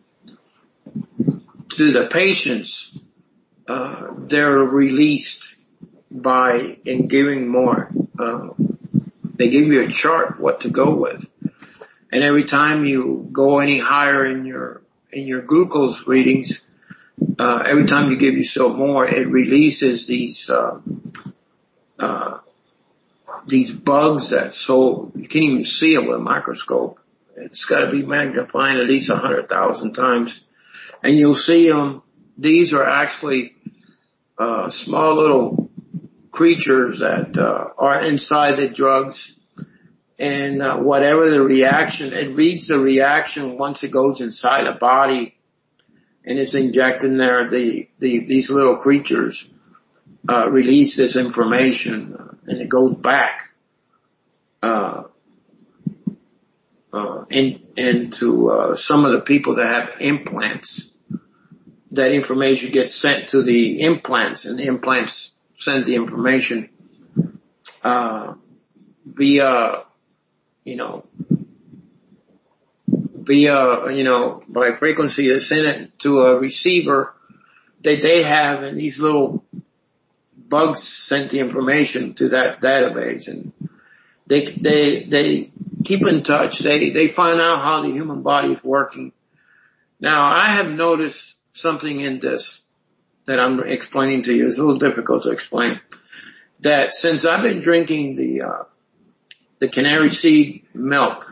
to the patients, uh, they're released by in giving more. Uh, they give you a chart what to go with, and every time you go any higher in your in your glucose readings, uh, every time you give yourself more, it releases these uh, uh, these bugs that so you can't even see them with a microscope. It's got to be magnifying at least a hundred thousand times. And you'll see them. These are actually uh, small little creatures that uh, are inside the drugs. And uh, whatever the reaction, it reads the reaction once it goes inside the body, and it's injected there. The, the these little creatures uh, release this information, uh, and it goes back uh, uh, in, into uh, some of the people that have implants. That information gets sent to the implants, and the implants send the information uh, via, you know, via, you know, by frequency. They send it to a receiver that they have, and these little bugs sent the information to that database, and they they they keep in touch. They they find out how the human body is working. Now, I have noticed something in this that I'm explaining to you. It's a little difficult to explain. That since I've been drinking the uh, the canary seed milk,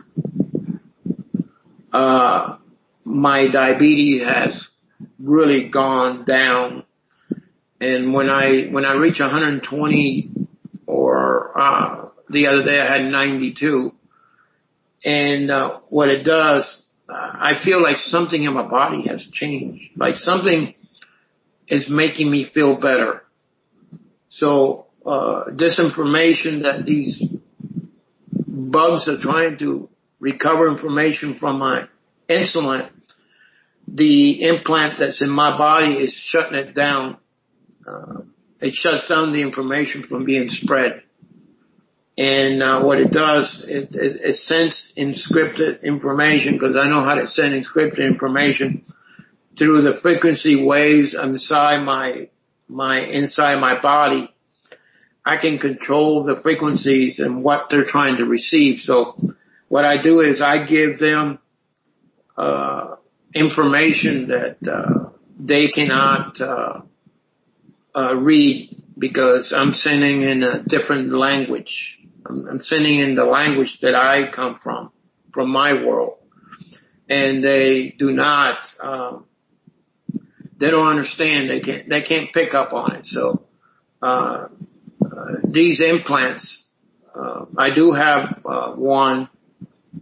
uh, my diabetes has really gone down. And when I when I reach one hundred twenty, or uh, the other day I had ninety-two, and uh, what it does, I feel like something in my body has changed. Like something is making me feel better. So uh this information that these bugs are trying to recover information from my insulin, the implant that's in my body is shutting it down. Uh, it shuts down the information from being spread. And uh, what it does, it, it, it sends encrypted information, because I know how to send encrypted information through the frequency waves inside my my inside my body. I can control the frequencies and what they're trying to receive. So what I do is I give them uh information that uh they cannot uh, uh read, because I'm sending in a different language. I'm sending in the language that I come from, from my world. And they do not, um, they don't understand. They can't, they can't pick up on it. So, uh, uh these implants, uh, I do have, uh, one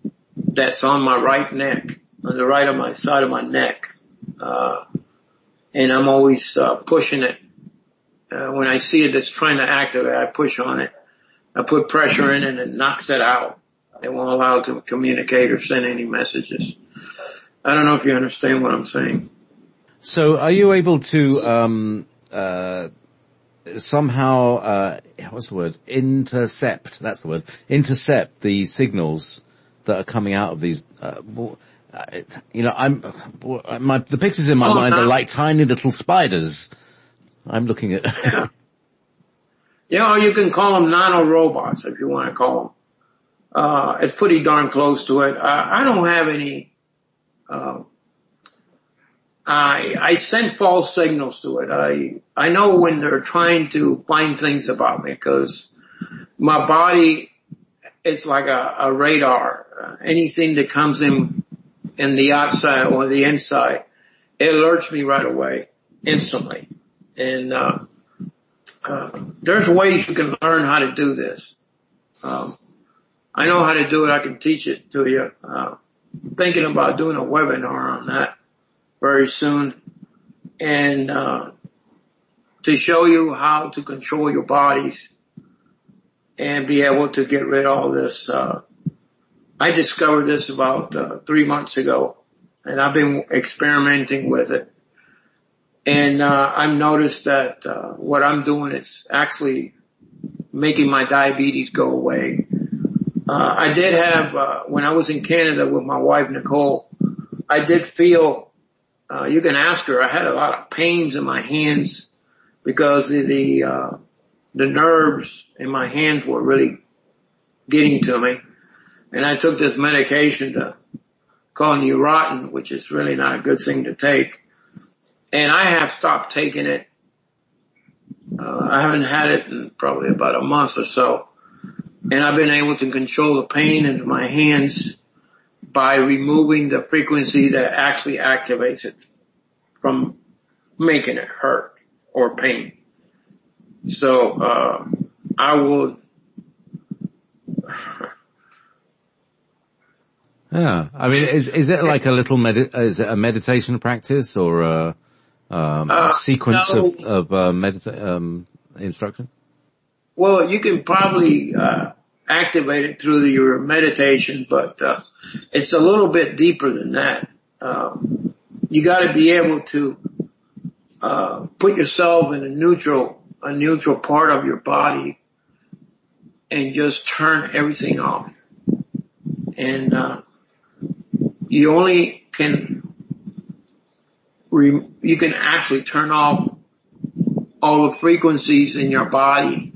that's on my right neck, on the right of my side of my neck. Uh, and I'm always, uh, pushing it. Uh, when I see it that's trying to activate, I push on it. I put pressure in it and it knocks it out. It won't allow it to communicate or send any messages. I don't know if you understand what I'm saying. So are you able to, um, uh, somehow, uh, what's the word? Intercept, that's the word. Intercept the signals that are coming out of these, uh, you know, I'm, my, the pictures in my oh, mind no. are like tiny little spiders. I'm looking at. yeah. yeah, or you can call them nano-robots if you want to call them. Uh, it's pretty darn close to it. I, I don't have any, uh, I, I send false signals to it. I, I know when they're trying to find things about me because my body, it's like a, a radar. Uh, anything that comes in, in the outside or the inside, it alerts me right away, instantly. And, uh, uh, there's ways you can learn how to do this. Um, I know how to do it. I can teach it to you. Uh, I'm thinking about doing a webinar on that very soon. And, uh, to show you how to control your bodies and be able to get rid of all this. Uh, I discovered this about, uh, three months ago and I've been experimenting with it. And, uh, I've noticed that, uh, what I'm doing is actually making my diabetes go away. Uh, I did have, uh, when I was in Canada with my wife, Nicole, I did feel, uh, you can ask her, I had a lot of pains in my hands because of the, uh, the nerves in my hands were really getting to me. And I took this medication to called Neurontin, which is really not a good thing to take. And I have stopped taking it. Uh, I haven't had it in probably about a month or so. And I've been able to control the pain in my hands by removing the frequency that actually activates it from making it hurt or pain. So, uh, I will. Yeah. I mean, is, is it like a little med, is it a meditation practice or a, um, uh, a sequence no. of, of, uh, medita- um, instruction? Well, you can probably, uh, activate it through your meditation, but, uh, it's a little bit deeper than that. Um, you gotta be able to, uh, put yourself in a neutral, a neutral part of your body and just turn everything off. And, uh, you only can, re- you can actually turn off all the frequencies in your body.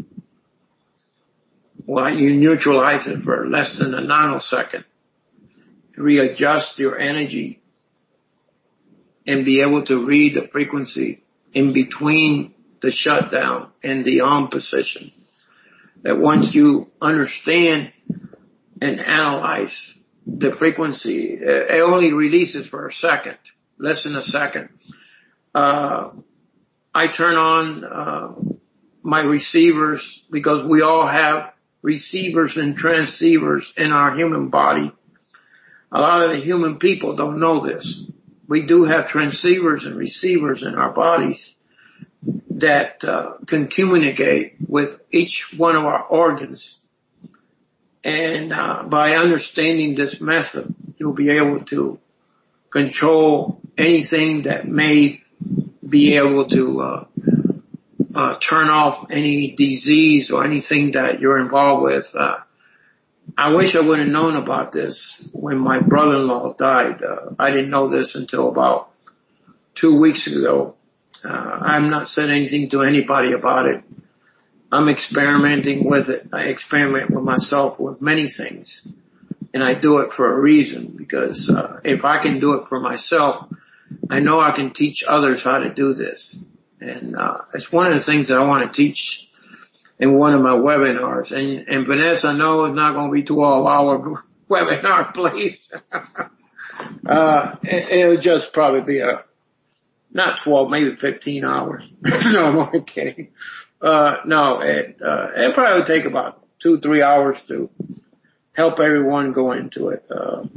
Well, you neutralize it for less than a nanosecond. Readjust your energy and be able to read the frequency in between the shutdown and the on position. That once you understand and analyze the frequency, it only releases for a second, less than a second. Uh, I turn on, uh, my receivers because we all have receivers and transceivers in our human body. A lot of the human people don't know this. We do have transceivers and receivers in our bodies that, uh, can communicate with each one of our organs. And, uh, by understanding this method, you'll be able to control anything that may be able to, uh, uh, turn off any disease or anything that you're involved with. Uh, I wish I would have known about this when my brother-in-law died. Uh, I didn't know this until about two weeks ago. Uh, I'm not said anything to anybody about it. I'm experimenting with it. I experiment with myself with many things. And I do it for a reason because, uh, if I can do it for myself, I know I can teach others how to do this. And, uh, it's one of the things that I want to teach in one of my webinars. And, and Vanessa, no, it's not going to be twelve hour webinar, please. uh, it, it'll just probably be a, not twelve, maybe fifteen hours. No, I'm only kidding. Uh, no, it, uh, it probably would take about two, three hours to help everyone go into it. Uh,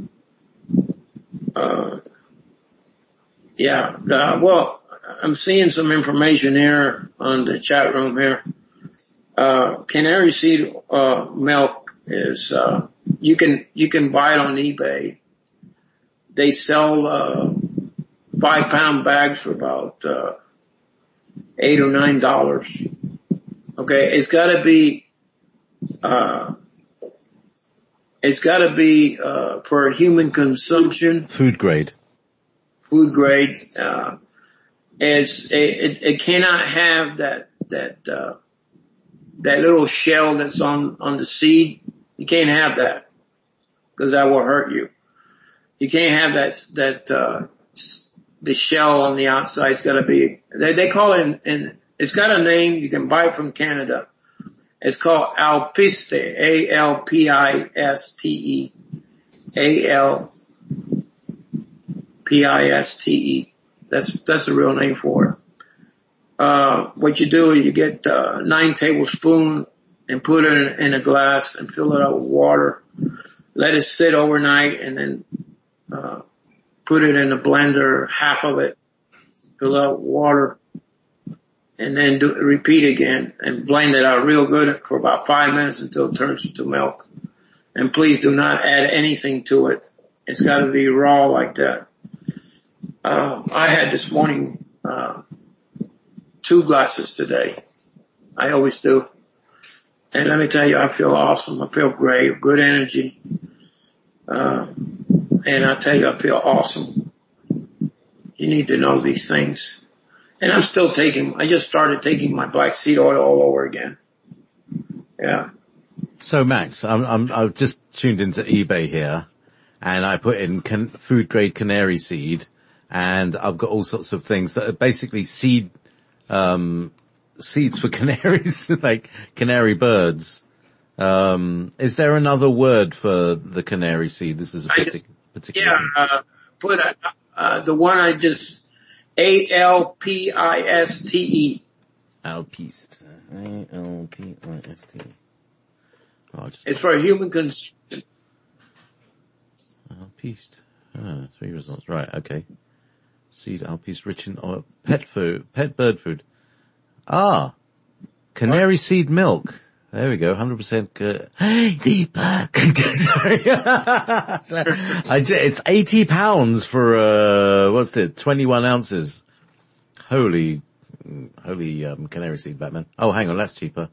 uh, yeah, uh, well, I'm seeing some information here on the chat room here. Uh, canary seed, uh, milk is, uh, you can, you can buy it on eBay. They sell, uh, five pound bags for about, uh, eight or nine dollars. Okay. It's gotta be, uh, it's gotta be, uh, for human consumption. Food grade. Food grade. Uh, it's, it, it cannot have that, that, uh, that little shell that's on, on the seed. You can't have that because that will hurt you. You can't have that, that, uh, the shell on the outside. It's gotta be, they, they call it, and it's got a name. You can buy it from Canada. It's called Alpiste, A L P I S T E, A L P I S T E. That's, that's the real name for it. Uh, what you do is you get, uh, nine tablespoons and put it in, in a glass and fill it up with water. Let it sit overnight and then, uh, put it in a blender, half of it, fill it up with water, and then do, repeat again and blend it out real good for about five minutes until it turns into milk. And please do not add anything to it. It's got to be raw like that. Uh, I had this morning, uh, two glasses today. I always do. And let me tell you, I feel awesome. I feel great, good energy. Uh, and I tell you, I feel awesome. You need to know these things. And I'm still taking, I just started taking my black seed oil all over again. Yeah. So Max, I'm, I'm, I've just tuned into eBay here and I put in can, food grade canary seed and I've got all sorts of things that are basically seed, um, seeds for canaries, like canary birds. Um, is there another word for the canary seed? This is a partic- particular. Yeah, uh, put a, uh, the one I just, A L P I S T E. Alpiste. A L P I S T E. Oh, it's for human consumption. Alpiste. Ah, three results. Right, okay. Seed Alpiste rich in oil. Pet food. Pet bird food. Ah. Canary what? Seed milk. There we go. one hundred percent good. Hey, Deepak. Sorry. I, it's eighty pounds for, uh, what's it? twenty-one ounces. Holy, holy, um, canary seed, Batman. Oh, hang on. That's cheaper.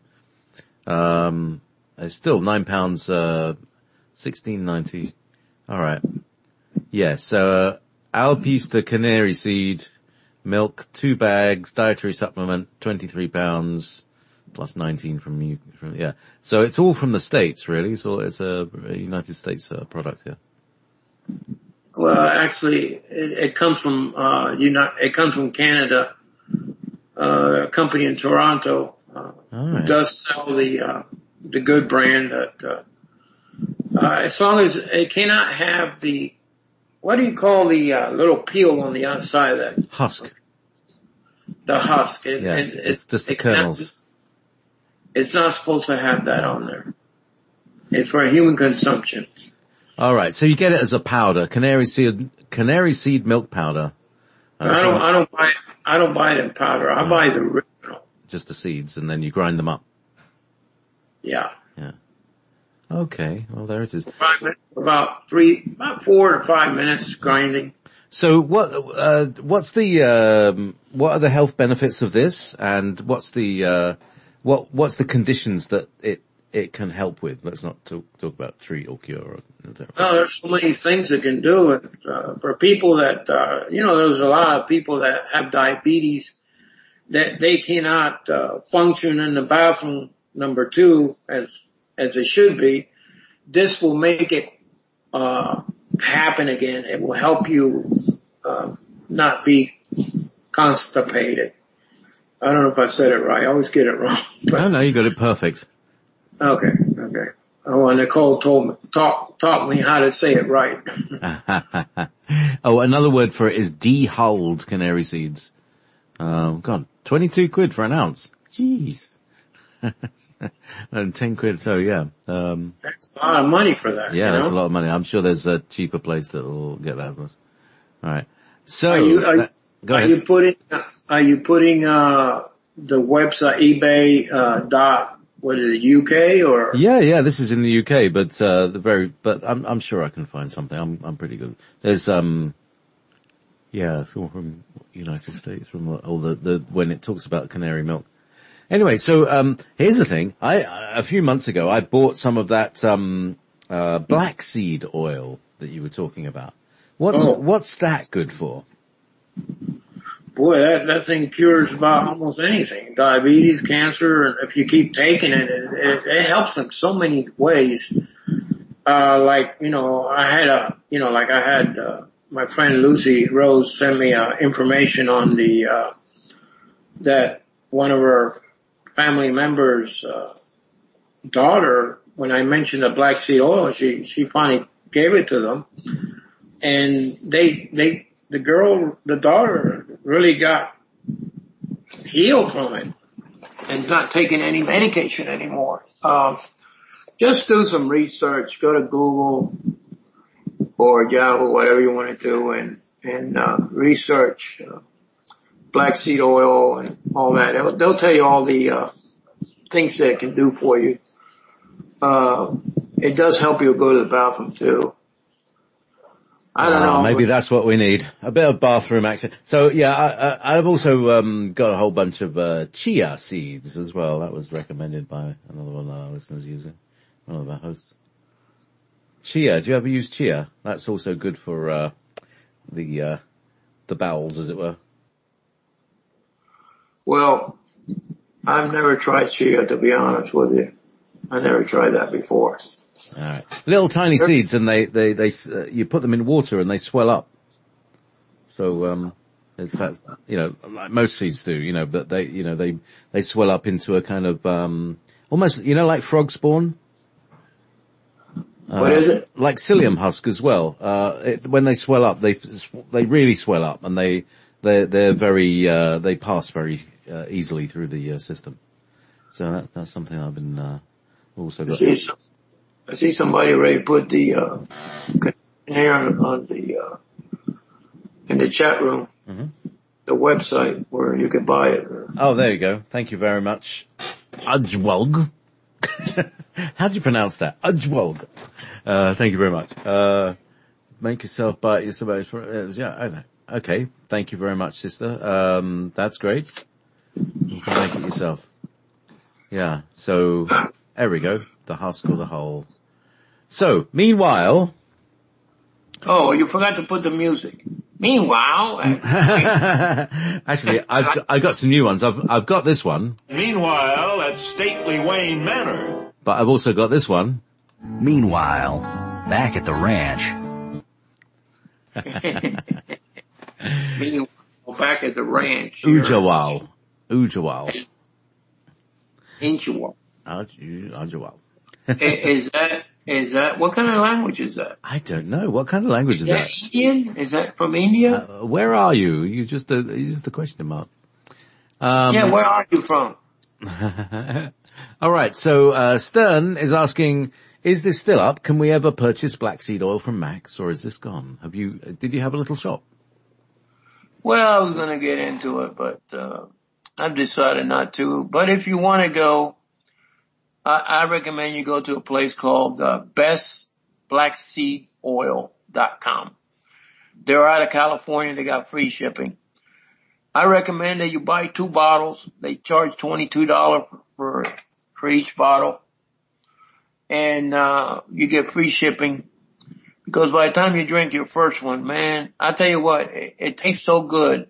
Um, it's still nine pounds, uh, sixteen ninety. All right. Yeah. So, uh, Alpiste, the canary seed milk, two bags, dietary supplement, twenty-three pounds. Plus nineteen from you, from, yeah. So it's all from the States, really. So it's a, a United States uh, product here. Well, actually, it, it comes from, uh, you know, it comes from Canada. Uh, a company in Toronto, uh, right. does sell the, uh, the good brand that, uh, uh, as long as it cannot have the, what do you call the, uh, little peel on the outside of that? Husk. The husk. It, yes, it, it's just it, the kernels. Cannot, it's not supposed to have that on there. It's for human consumption. All right, so you get it as a powder, canary seed, canary seed milk powder. Uh, I don't, I don't buy, I don't buy it in powder. I no. buy the original. Just the seeds, and then you grind them up. Yeah. Yeah. Okay. Well, there it is. Five minutes, about three, about four to five minutes grinding. So what, uh, what's the, um, what are the health benefits of this, and what's the, uh, what, what's the conditions that it, it can help with? Let's not talk, talk about treat or cure. Or, no, there's so many things it can do. It, uh, for people that, uh, you know, there's a lot of people that have diabetes that they cannot, uh, function in the bathroom, number two, as, as it should be. This will make it, uh, happen again. It will help you, uh, not be constipated. I don't know if I said it right. I always get it wrong. No, no, you got it perfect. Okay, okay. Oh, and Nicole told me, taught, taught me how to say it right. Oh, another word for it is dehulled canary seeds. Um, God, twenty-two quid for an ounce. Jeez. And ten quid, so yeah. Um, That's a lot of money for that. yeah, you that's know? a lot of money. I'm sure there's a cheaper place that will get that for us. Alright. So, Are you, are, that, go are ahead. you putting, are you putting, uh, the website eBay, uh, dot, what is it, U K or? Yeah, yeah, this is in the U K, but, uh, the very, but I'm, I'm sure I can find something. I'm, I'm pretty good. There's, um, yeah, it's all from United States, from all the, the, when it talks about canary milk. Anyway, so, um, here's the thing. I, a few months ago, I bought some of that, um, uh, black seed oil that you were talking about. What's, Oh. what's that good for? Boy, that, that thing cures about almost anything. Diabetes, cancer, and if you keep taking it, it, it, it helps in so many ways. Uh, like, you know, I had a, you know, like I had, uh, my friend Lucy Rose send me, uh, information on the, uh, that one of her family members, uh, daughter, when I mentioned the black seed oil, she, she finally gave it to them. And they, they, the girl, the daughter really got healed from it and not taking any medication anymore. Um, just do some research, go to Google or Yahoo, whatever you want to do, and, and, uh, research, uh, black seed oil and all that. They'll, they'll tell you all the, uh, things that it can do for you. Uh, it does help you go to the bathroom too. I don't know. Uh, maybe that's what we need. A bit of bathroom action. So yeah, I, I, I've also, um, got a whole bunch of, uh, chia seeds as well. That was recommended by another one of our listeners using, one of our hosts. Chia, do you ever use chia? That's also good for, uh, the, uh, the bowels, as it were. Well, I've never tried chia, to be honest with you. I never tried that before. All right. Little tiny seeds, and they, they, they, uh, you put them in water and they swell up. So, um, it's that, you know, like most seeds do, you know, but they, you know, they, they swell up into a kind of, um, almost, you know, like frog spawn. Uh, What is it? Like psyllium husk as well. Uh, it, when they swell up, they, they really swell up, and they, they're, they're very, uh, they pass very, uh, easily through the, uh, system. So that, that's something I've been, uh, also got. I see, I see somebody already put the, uh, here on, on the, uh, in the chat room, mm-hmm. the website where you can buy it. Oh, there you go. Thank you very much. Udgewog. How do you pronounce that? Udgewog. Uh, thank you very much. Uh, make yourself buy it yourself. Yeah, I know. Okay. Thank you very much, sister. Um, that's great. You can make it yourself. Yeah. So, there we go. The husk or the whole. So, meanwhile. Oh, you forgot to put the music. Meanwhile. Actually, I've got, I've got some new ones. I've, I've got this one. Meanwhile, at stately Wayne Manor. But I've also got this one. Meanwhile, back at the ranch. Meanwhile, back at the ranch. Ujawal. Ujawal. Ujawal. Ujawal. Is that, is that, what kind of language is that? I don't know. What kind of language is, is that? that? Indian? Is that from India? Uh, where are you? You just, uh, you just a question mark. Um, yeah, where are you from? All right. So, uh, Stern is asking, is this still up? Can we ever purchase black seed oil from Max, or is this gone? Have you, did you have a little shop? Well, I was going to get into it, but, uh, I've decided not to. But if you want to go, I, I recommend you go to a place called, uh, best black seed oil dot com. They're out of California. They got free shipping. I recommend that you buy two bottles. They charge twenty-two dollars for, for each bottle. And, uh, you get free shipping. Because by the time you drink your first one, man, I tell you what, it, it tastes so good.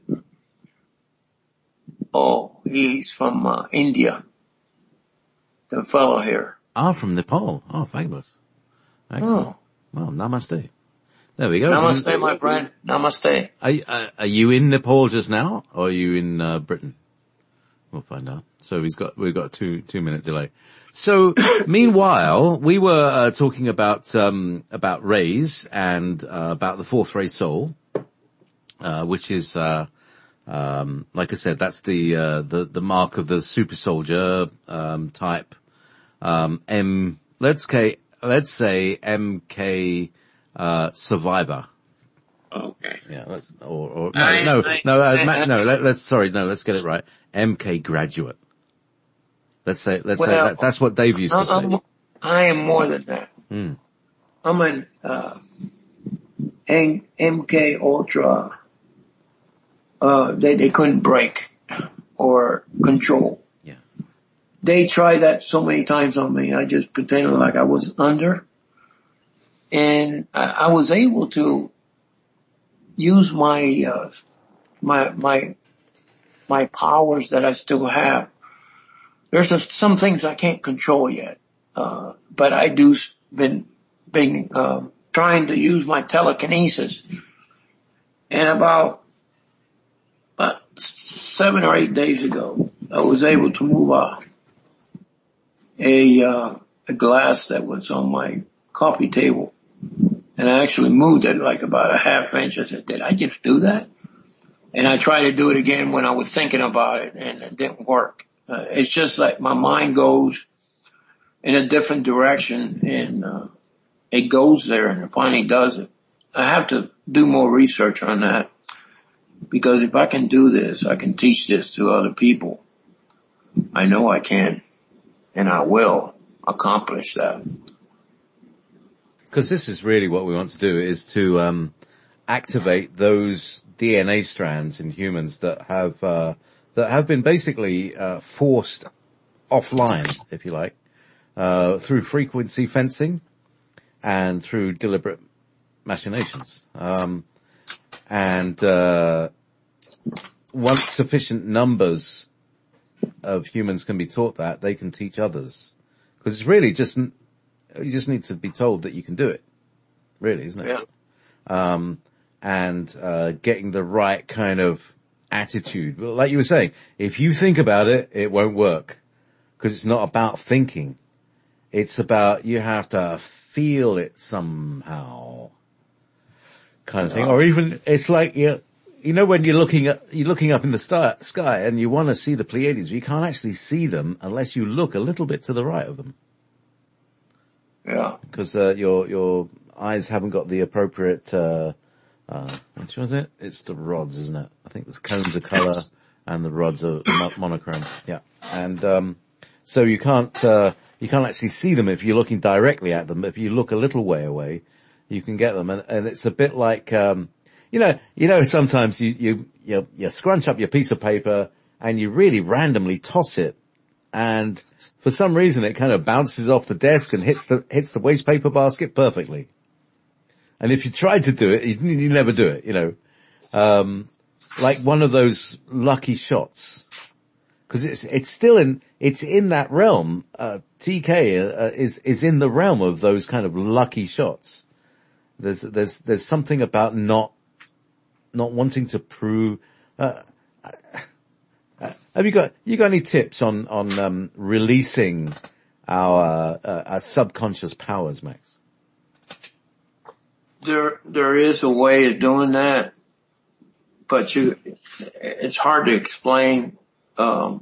Oh, he's from, uh, India. The fellow here. Ah, from Nepal. Oh, fabulous. Excellent. Oh. Well, namaste. There we go. Namaste, my friend. Namaste. Are, uh, are you in Nepal just now, or are you in uh, Britain? We'll find out. So he's got, we've got a two, two minute delay. So, meanwhile, we were uh, talking about, um, about rays and uh, about the fourth ray soul, uh, which is, uh, Um, like I said, that's the, uh, the, the mark of the super soldier, um, type, um, M, let's say, let's say M K, uh, survivor. Okay. Yeah, let's, or, or, no, I, no, I, no, uh, I, Matt, no, let, let's, sorry, no, let's get it right. M K graduate. Let's say, let's well, say that, that's what Dave used to say. I'm, I am more than that. Hmm. I'm an, uh, M K Ultra, uh, they, they couldn't break or control. Yeah. They tried that so many times on me. I just pretended like I was under, and I, I was able to use my, uh, my, my, my powers that I still have. There's a, some things I can't control yet, uh, but I do been, been, um, trying to use my telekinesis. And about, about seven or eight days ago, I was able to move a, a, uh, a glass that was on my coffee table. And I actually moved it like about a half inch. I said, did I just do that? And I tried to do it again when I was thinking about it, and it didn't work. Uh, it's just like my mind goes in a different direction, and uh, it goes there and it finally does it. I have to do more research on that, because if I can do this, I can teach this to other people. I know I can, and I will accomplish that. Because this is really what we want to do, is to um, activate those D N A strands in humans that have uh, that have been basically uh, forced offline, if you like, uh, through frequency fencing and through deliberate machinations. Um, and uh, once sufficient numbers of humans can be taught that, they can teach others. Because it's really just, you just need to be told that you can do it. Really, isn't it? Yeah. Um, and, uh, getting the right kind of attitude. Well, like you were saying, if you think about it, it won't work. Because it's not about thinking. It's about, you have to feel it somehow. Kind of thing. Or even, it's like, you you know, when you're looking at, you're looking up in the star, sky and you want to see the Pleiades, you can't actually see them unless you look a little bit to the right of them. Yeah. Because, uh, your, your eyes haven't got the appropriate, uh, uh, which was it? It's the rods, isn't it? I think the cones are color and the rods are mo- monochrome. Yeah. And, um, so you can't, uh, you can't actually see them if you're looking directly at them. If you look a little way away, you can get them. And, and it's a bit like, um, you know, you know, sometimes you, you, you, you scrunch up your piece of paper and you really randomly toss it. And for some reason it kind of bounces off the desk and hits the, hits the waste paper basket perfectly. And if you tried to do it, you, you never do it, you know. Um, like one of those lucky shots. Cause it's, it's still in, it's in that realm. Uh, T K uh, is, is in the realm of those kind of lucky shots. There's, there's, there's something about not, not wanting to prove, uh, uh, have you got, you got any tips on, on, um, releasing our, uh, our subconscious powers, Max? There, there is a way of doing that, but you, it's hard to explain. Um,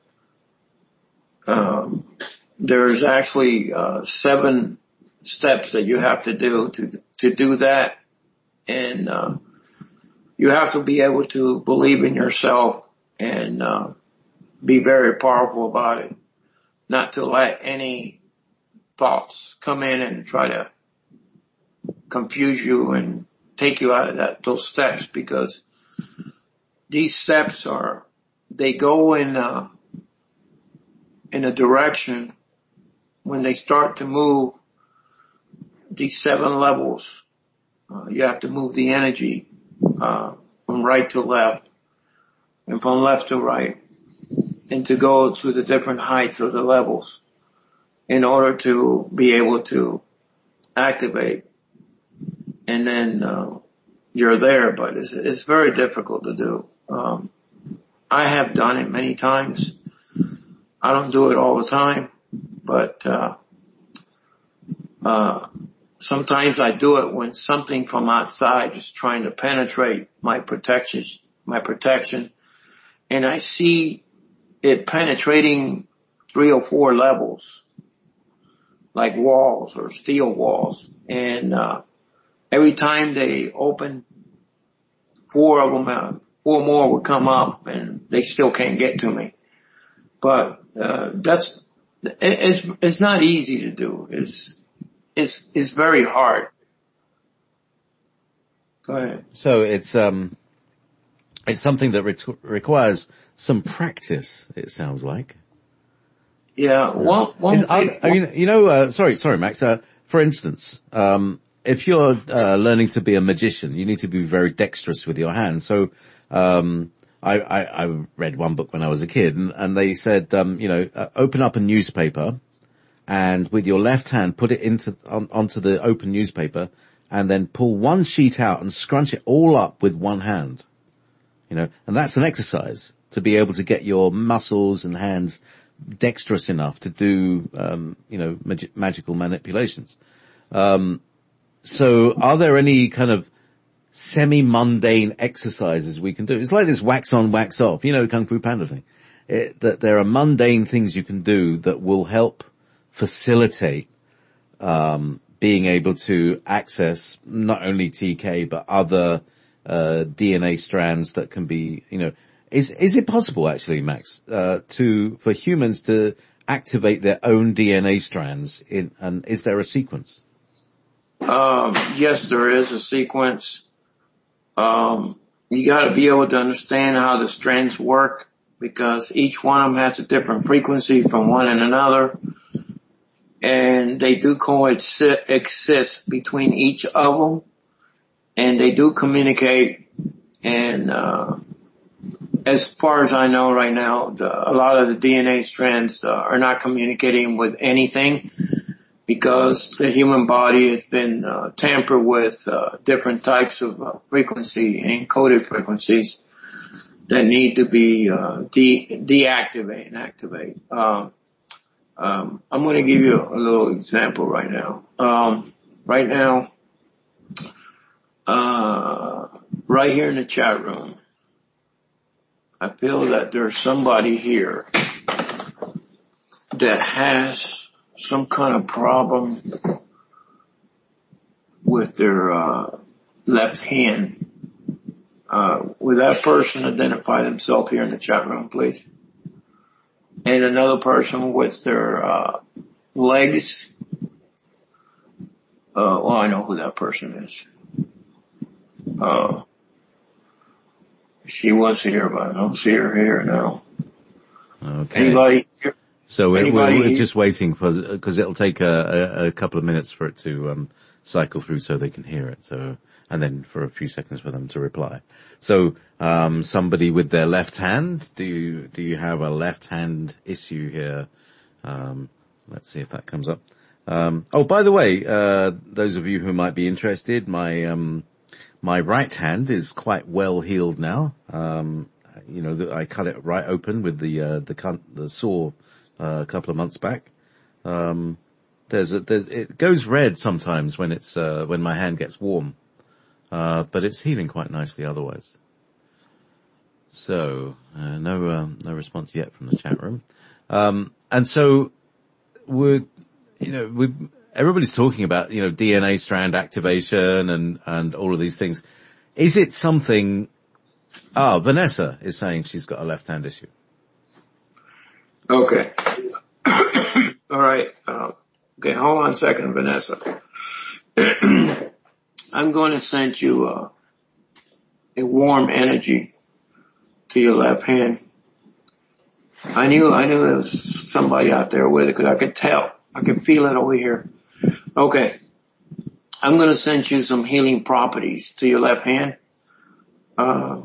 um, there's actually, uh, seven steps that you have to do to, to do that. And, uh, you have to be able to believe in yourself and, uh, be very powerful about it. Not to let any thoughts come in and try to confuse you and take you out of that, those steps, because these steps are, they go in, uh, in a direction when they start to move these seven levels. Uh, you have to move the energy, uh, from right to left and from left to right, and to go to the different heights of the levels in order to be able to activate. And then, uh, you're there, but it's, it's very difficult to do. Um, I have done it many times. I don't do it all the time, but, uh, uh, sometimes I do it when something from outside is trying to penetrate my protection, my protection, and I see it penetrating three or four levels, like walls or steel walls. And uh every time they open, four of them, uh, four more would come up, and they still can't get to me. But uh that's it's it's not easy to do. It's it's it's very hard. Go ahead. So it's um it's something that re- requires some practice, it sounds like. Yeah, one, one, Is, I, I mean, you know, uh, sorry, sorry, Max. Uh, for instance, um, if you're uh, learning to be a magician, you need to be very dexterous with your hands. So, um, I, I, I read one book when I was a kid, and, and they said, um, you know, uh, open up a newspaper, and with your left hand, put it into on, onto the open newspaper, and then pull one sheet out and scrunch it all up with one hand. You know, and that's an exercise to be able to get your muscles and hands dexterous enough to do, um, you know, mag- magical manipulations. Um, so are there any kind of semi-mundane exercises we can do? It's like this wax on, wax off, you know, Kung Fu Panda thing. It, that there are mundane things you can do that will help facilitate, um, being able to access not only T K, but other, uh, D N A strands that can be, you know, Is is it possible, actually, Max, uh, to for humans to activate their own D N A strands? In, and is there a sequence? Um, yes, there is a sequence. Um, you got to be able to understand how the strands work, because each one of them has a different frequency from one and another, and they do coexist between each of them, and they do communicate. And uh as far as I know right now, the, a lot of the D N A strands uh, are not communicating with anything, because the human body has been uh, tampered with uh, different types of uh, frequency, encoded frequencies that need to be uh, de- deactivate and activate. Um, um, I'm going to give you a little example right now. Um, right now, uh, right here in the chat room, I feel that there's somebody here that has some kind of problem with their uh, left hand. Uh, will that person identify themselves here in the chat room, please? And another person with their uh, legs. Uh, well, I know who that person is. Uh, She was here, but I don't see her here now. Okay. Anybody here? So we're, Anybody we're here? just waiting for, because it'll take a, a, a couple of minutes for it to um, cycle through so they can hear it. So, and then for a few seconds for them to reply. So, um, somebody with their left hand. Do you do you have a left hand issue here? Um, let's see if that comes up. Um, oh, by the way, uh, those of you who might be interested, my um, my right hand is quite well healed now. Um, you know, the, I cut it right open with the uh, the the saw uh, a couple of months back. Um, there's a, there's it goes red sometimes when it's uh, when my hand gets warm, uh, but it's healing quite nicely otherwise. So uh, no uh, no response yet from the chat room, um, and so we're you know we. Everybody's talking about, you know, D N A strand activation and, and all of these things. Is it something, ah, Vanessa is saying she's got a left-hand issue. Okay. All right. Uh, okay, hold on a second, Vanessa. I'm going to send you uh, a warm energy to your left hand. I knew, I knew there was somebody out there with it because I could tell. I could feel it over here. Okay. I'm going to send you some healing properties to your left hand. Uh,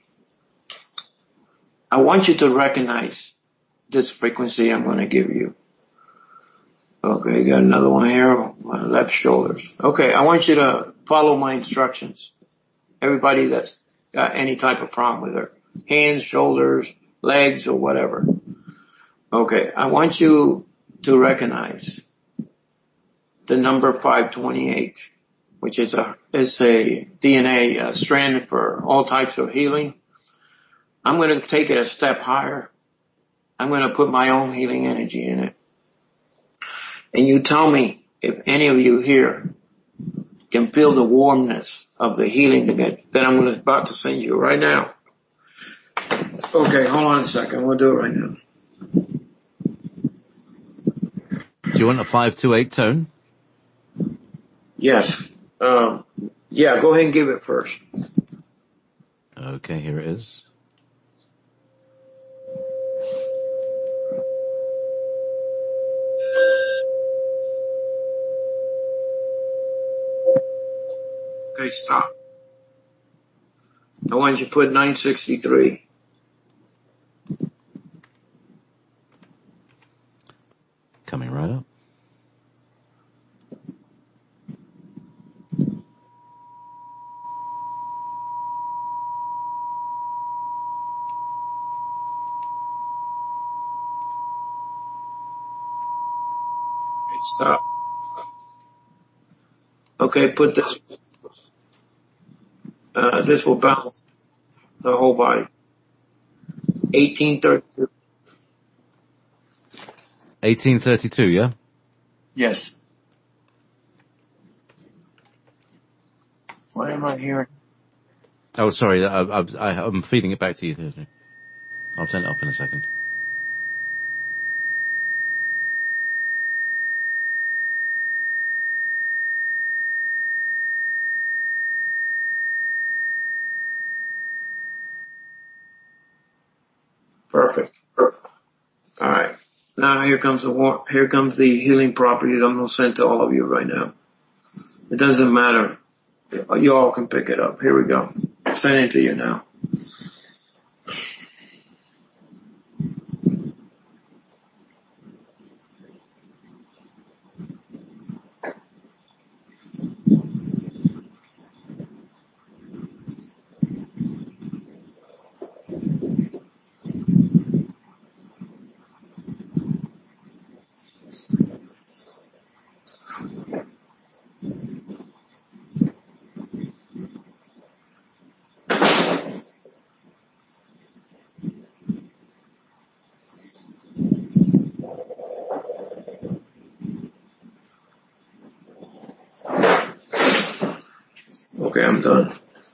I want you to recognize this frequency I'm going to give you. Okay, got another one here, my left shoulders. Okay, I want you to follow my instructions. Everybody that's got any type of problem with their hands, shoulders, legs, or whatever. Okay, I want you to recognize the number five twenty-eight, which is a is a D N A uh, strand for all types of healing. I'm going to take it a step higher. I'm going to put my own healing energy in it. And you tell me if any of you here can feel the warmness of the healing that I'm about to send you right now. Okay, hold on a second. We'll do it right now. Do you want a five two eight tone? Yes. Um, yeah, go ahead and give it first. Okay, here it is. Okay, stop. I want you to put nine sixty-three. Coming right up. Okay, stop. Okay, put this. Uh, this will balance the whole body. eighteen thirty-two. eighteen thirty-two, yeah? Yes. What am I hearing? Oh, sorry, I, I, I, I'm feeding it back to you. I'll turn it off in a second. Perfect. Perfect. All right. Now here comes the war- here comes the healing properties I'm going to send to all of you right now. It doesn't matter. You all can pick it up. Here we go. Send it to you now. Okay, I'm done.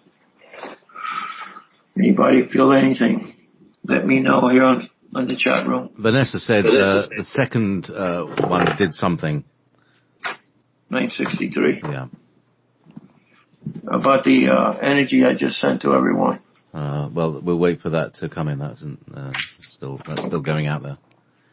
Anybody feel anything? Let me know here on, on the chat room. Vanessa said uh, the second uh, one did something. nine sixty-three. Yeah. About the uh, energy I just sent to everyone. Uh, well, we'll wait for that to come in. That's uh, still that's still going out there.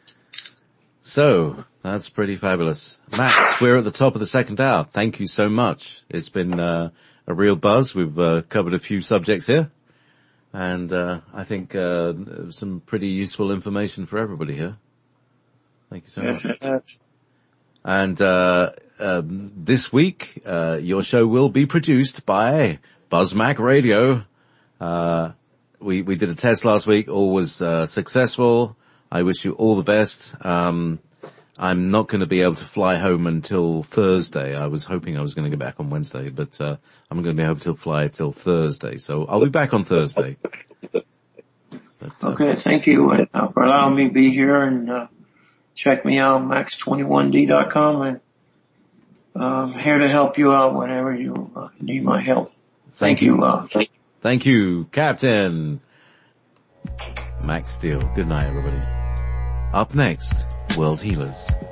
So that's pretty fabulous, Max. We're at the top of the second hour. Thank you so much. It's been uh, a real buzz. We've uh, covered a few subjects here, and uh, I think uh, some pretty useful information for everybody here. Thank you so Yes, much. yes. And uh, um, this week, uh, your show will be produced by BuzzMac Radio. Uh, we we did a test last week. All was uh, successful. I wish you all the best. Um, I'm not going to be able to fly home until Thursday. I was hoping I was going to get back on Wednesday, but uh, I'm going to be able to fly till Thursday. So I'll be back on Thursday. But, uh, Okay, thank you uh, for allowing me to be here, and uh, check me out, max twenty-one d dot com, and I'm here to help you out whenever you uh, need my help. Thank, thank you. you uh, Thank you, Captain Max Steele. Good night, everybody. Up next, World Healers.